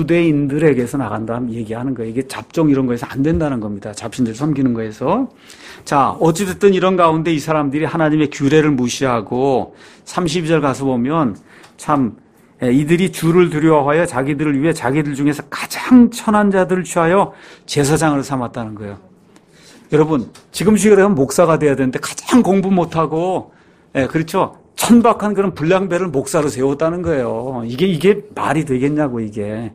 유대인들에게서 나간다 얘기하는 거예요. 이게 잡종 이런 거에서 안 된다는 겁니다. 잡신들 섬기는 거에서. 자, 어찌됐든 이런 가운데 이 사람들이 하나님의 규례를 무시하고 삼십이 절 가서 보면 참 이들이 주를 두려워하여 자기들을 위해 자기들 중에서 가장 천한 자들을 취하여 제사장을 삼았다는 거예요. 여러분, 지금 시절에 목사가 돼야 되는데 가장 공부 못하고, 예, 그렇죠? 천박한 그런 불량배를 목사로 세웠다는 거예요. 이게, 이게 말이 되겠냐고, 이게.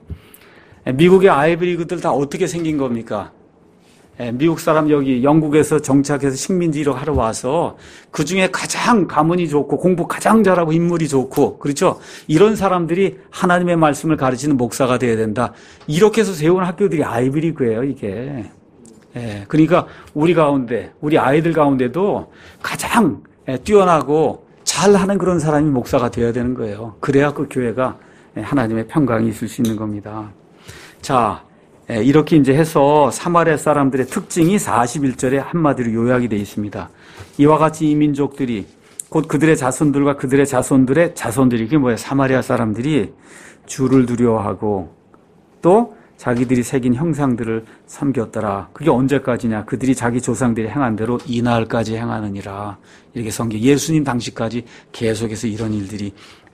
미국의 아이비리그들 다 어떻게 생긴 겁니까? 미국 사람 여기 영국에서 정착해서 식민지 일을 하러 와서 그 중에 가장 가문이 좋고 공부 가장 잘하고 인물이 좋고, 그렇죠? 이런 사람들이 하나님의 말씀을 가르치는 목사가 돼야 된다. 이렇게 해서 세운 학교들이 아이비리그예요, 이게. 예, 그러니까 우리 가운데, 우리 아이들 가운데도 가장 뛰어나고 잘하는 그런 사람이 목사가 되어야 되는 거예요. 그래야 그 교회가 하나님의 평강이 있을 수 있는 겁니다. 자, 이렇게 이제 해서 사마리아 사람들의 특징이 사십일 절에 한마디로 요약이 되어 있습니다. 이와 같이 이 민족들이 곧 그들의 자손들과 그들의 자손들의 자손들이, 이게 뭐예요? 사마리아 사람들이 주를 두려워하고 또 자기들이 새긴 형상들을 섬겼더라. 그게 언제까지냐? 그들이 자기 조상들이 행한 대로 이날까지 행하느니라. 이렇게 성경, 예수님 당시까지 계속해서 이런 일들이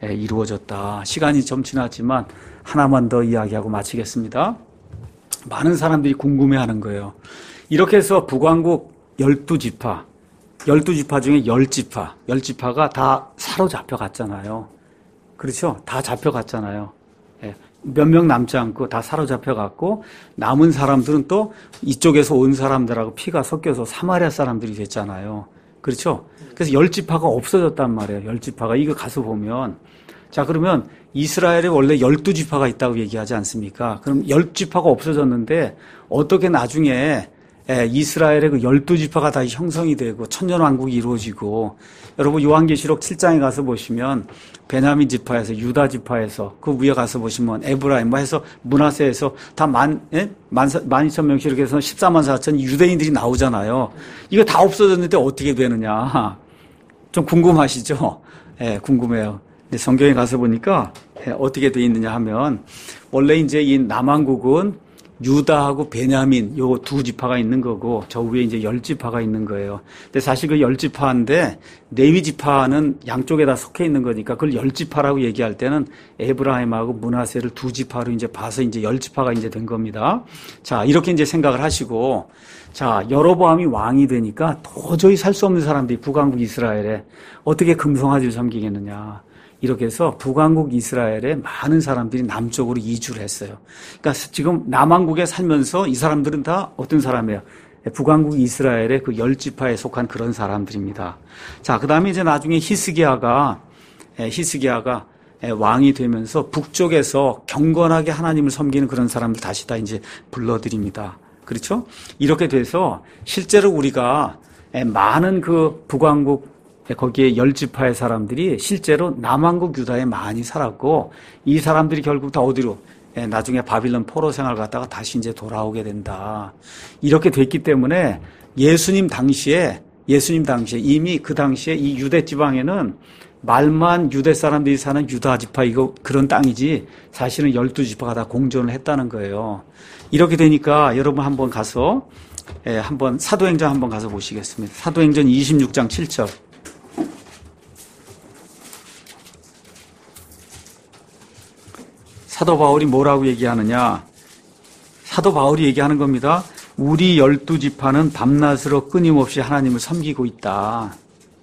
이루어졌다. 시간이 좀 지났지만 하나만 더 이야기하고 마치겠습니다. 많은 사람들이 궁금해하는 거예요. 이렇게 해서 북왕국 열두 지파, 열두 지파 중에 열 지파, 열 지파가 다 사로잡혀 갔잖아요. 그렇죠? 다 잡혀갔잖아요. 몇 명 남지 않고 다 사로잡혀 갔고, 남은 사람들은 또 이쪽에서 온 사람들하고 피가 섞여서 사마리아 사람들이 됐잖아요. 그렇죠? 그래서 열 지파가 없어졌단 말이에요. 열 지파가. 이거 가서 보면. 자, 그러면 이스라엘에 원래 열두 지파가 있다고 얘기하지 않습니까? 그럼 열 지파가 없어졌는데 어떻게 나중에 이스라엘의 그 열두 지파가 다시 형성이 되고 천년왕국이 이루어지고, 여러분 요한계시록 칠 장에 가서 보시면 베냐민 지파에서, 유다 지파에서, 그 위에 가서 보시면 에브라임 뭐 해서 문하세에서 다 만, 예? 만, 만 이천 명씩 이렇게 해서 십사만 사천 유대인들이 나오잖아요. 이거 다 없어졌는데 어떻게 되느냐. 좀 궁금하시죠? 예, 궁금해요. 근데 성경에 가서 보니까 예, 어떻게 돼 있느냐 하면, 원래 이제 이 남왕국은 유다하고 베냐민 요 두 지파가 있는 거고, 저 위에 이제 열 지파가 있는 거예요. 근데 사실 그 열 지파인데 레위 지파는 양쪽에 다 속해 있는 거니까 그걸 열 지파라고 얘기할 때는 에브라임하고 므낫세를 두 지파로 이제 봐서 이제 열 지파가 이제 된 겁니다. 자, 이렇게 이제 생각을 하시고, 자, 여로보암이 왕이 되니까 도저히 살 수 없는 사람들이 북왕국 이스라엘에 어떻게 금송아지를 섬기겠느냐. 이렇게 해서 북왕국 이스라엘에 많은 사람들이 남쪽으로 이주를 했어요. 그러니까 지금 남왕국에 살면서 이 사람들은 다 어떤 사람이에요? 북왕국 이스라엘의 그 열 지파에 속한 그런 사람들입니다. 자, 그 다음에 이제 나중에 히스기야가, 히스기야가 왕이 되면서 북쪽에서 경건하게 하나님을 섬기는 그런 사람들 다시 다 이제 불러들입니다. 그렇죠? 이렇게 돼서 실제로 우리가 많은 그 북왕국 거기에 열 지파의 사람들이 실제로 남왕국 유다에 많이 살았고 이 사람들이 결국 다 어디로 나중에 바빌론 포로 생활 갔다가 다시 이제 돌아오게 된다. 이렇게 됐기 때문에 예수님 당시에 예수님 당시에 이미 그 당시에 이 유대 지방에는 말만 유대 사람들이 사는 유다 지파 이거 그런 땅이지 사실은 열두 지파가 다 공존을 했다는 거예요. 이렇게 되니까 여러분 한번 가서 예, 한번 사도행전 한번 가서 보시겠습니다. 사도행전 이십육 장 칠 절. 사도 바울이 뭐라고 얘기하느냐? 사도 바울이 얘기하는 겁니다. 우리 열두 지파는 밤낮으로 끊임없이 하나님을 섬기고 있다.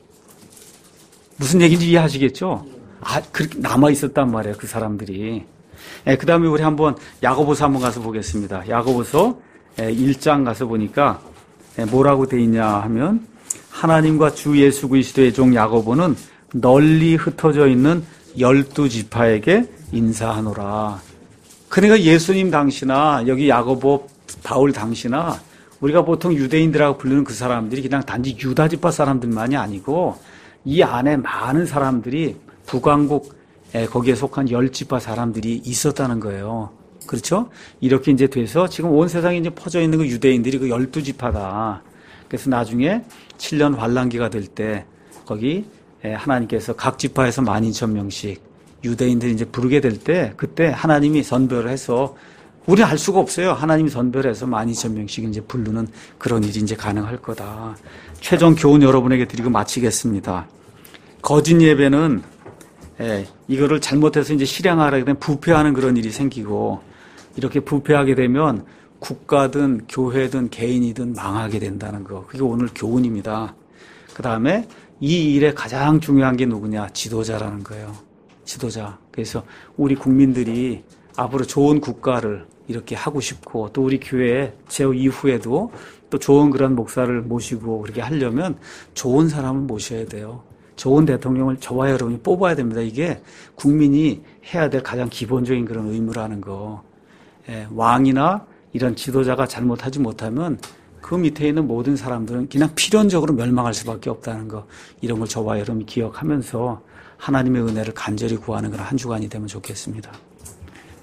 무슨 얘기인지 이해하시겠죠? 아, 그렇게 남아 있었단 말이에요, 그 사람들이. 예, 그 다음에 우리 한번 야고보서 한번 가서 보겠습니다. 야고보서 일 장 가서 보니까 뭐라고 돼 있냐 하면 하나님과 주 예수 그리스도의 종 야고보는 널리 흩어져 있는 열두 지파에게 인사하노라. 그러니까 예수님 당시나 여기 야고보 바울 당시나 우리가 보통 유대인들하고 부르는 그 사람들이 그냥 단지 유다 지파 사람들만이 아니고 이 안에 많은 사람들이 북왕국 거기에 속한 열 지파 사람들이 있었다는 거예요. 그렇죠? 이렇게 이제 돼서 지금 온 세상에 이제 퍼져 있는 그 유대인들이 그 열두 지파다. 그래서 나중에 칠 년 환란기가 될 때 거기 하나님께서 각 지파에서 만 이천 명씩 유대인들이 이제 부르게 될 때 그때 하나님이 선별을 해서 우리는 알 수가 없어요. 하나님이 선별해서 만 이천 명씩 이제 부르는 그런 일이 이제 가능할 거다. 최종 교훈 여러분에게 드리고 마치겠습니다. 거짓 예배는 예, 이거를 잘못해서 이제 실행하라 그러면 부패하는 그런 일이 생기고 이렇게 부패하게 되면 국가든 교회든 개인이든 망하게 된다는 거. 그게 오늘 교훈입니다. 그 다음에 이 일에 가장 중요한 게 누구냐? 지도자라는 거예요. 지도자. 그래서 우리 국민들이 앞으로 좋은 국가를 이렇게 하고 싶고 또 우리 교회 제후 이후에도 또 좋은 그런 목사를 모시고 그렇게 하려면 좋은 사람을 모셔야 돼요. 좋은 대통령을 저와 여러분이 뽑아야 됩니다. 이게 국민이 해야 될 가장 기본적인 그런 의무라는 거. 예, 왕이나 이런 지도자가 잘못하지 못하면 그 밑에 있는 모든 사람들은 그냥 필연적으로 멸망할 수밖에 없다는 거. 이런 걸 저와 여러분이 기억하면서 하나님의 은혜를 간절히 구하는 그런 한 주간이 되면 좋겠습니다.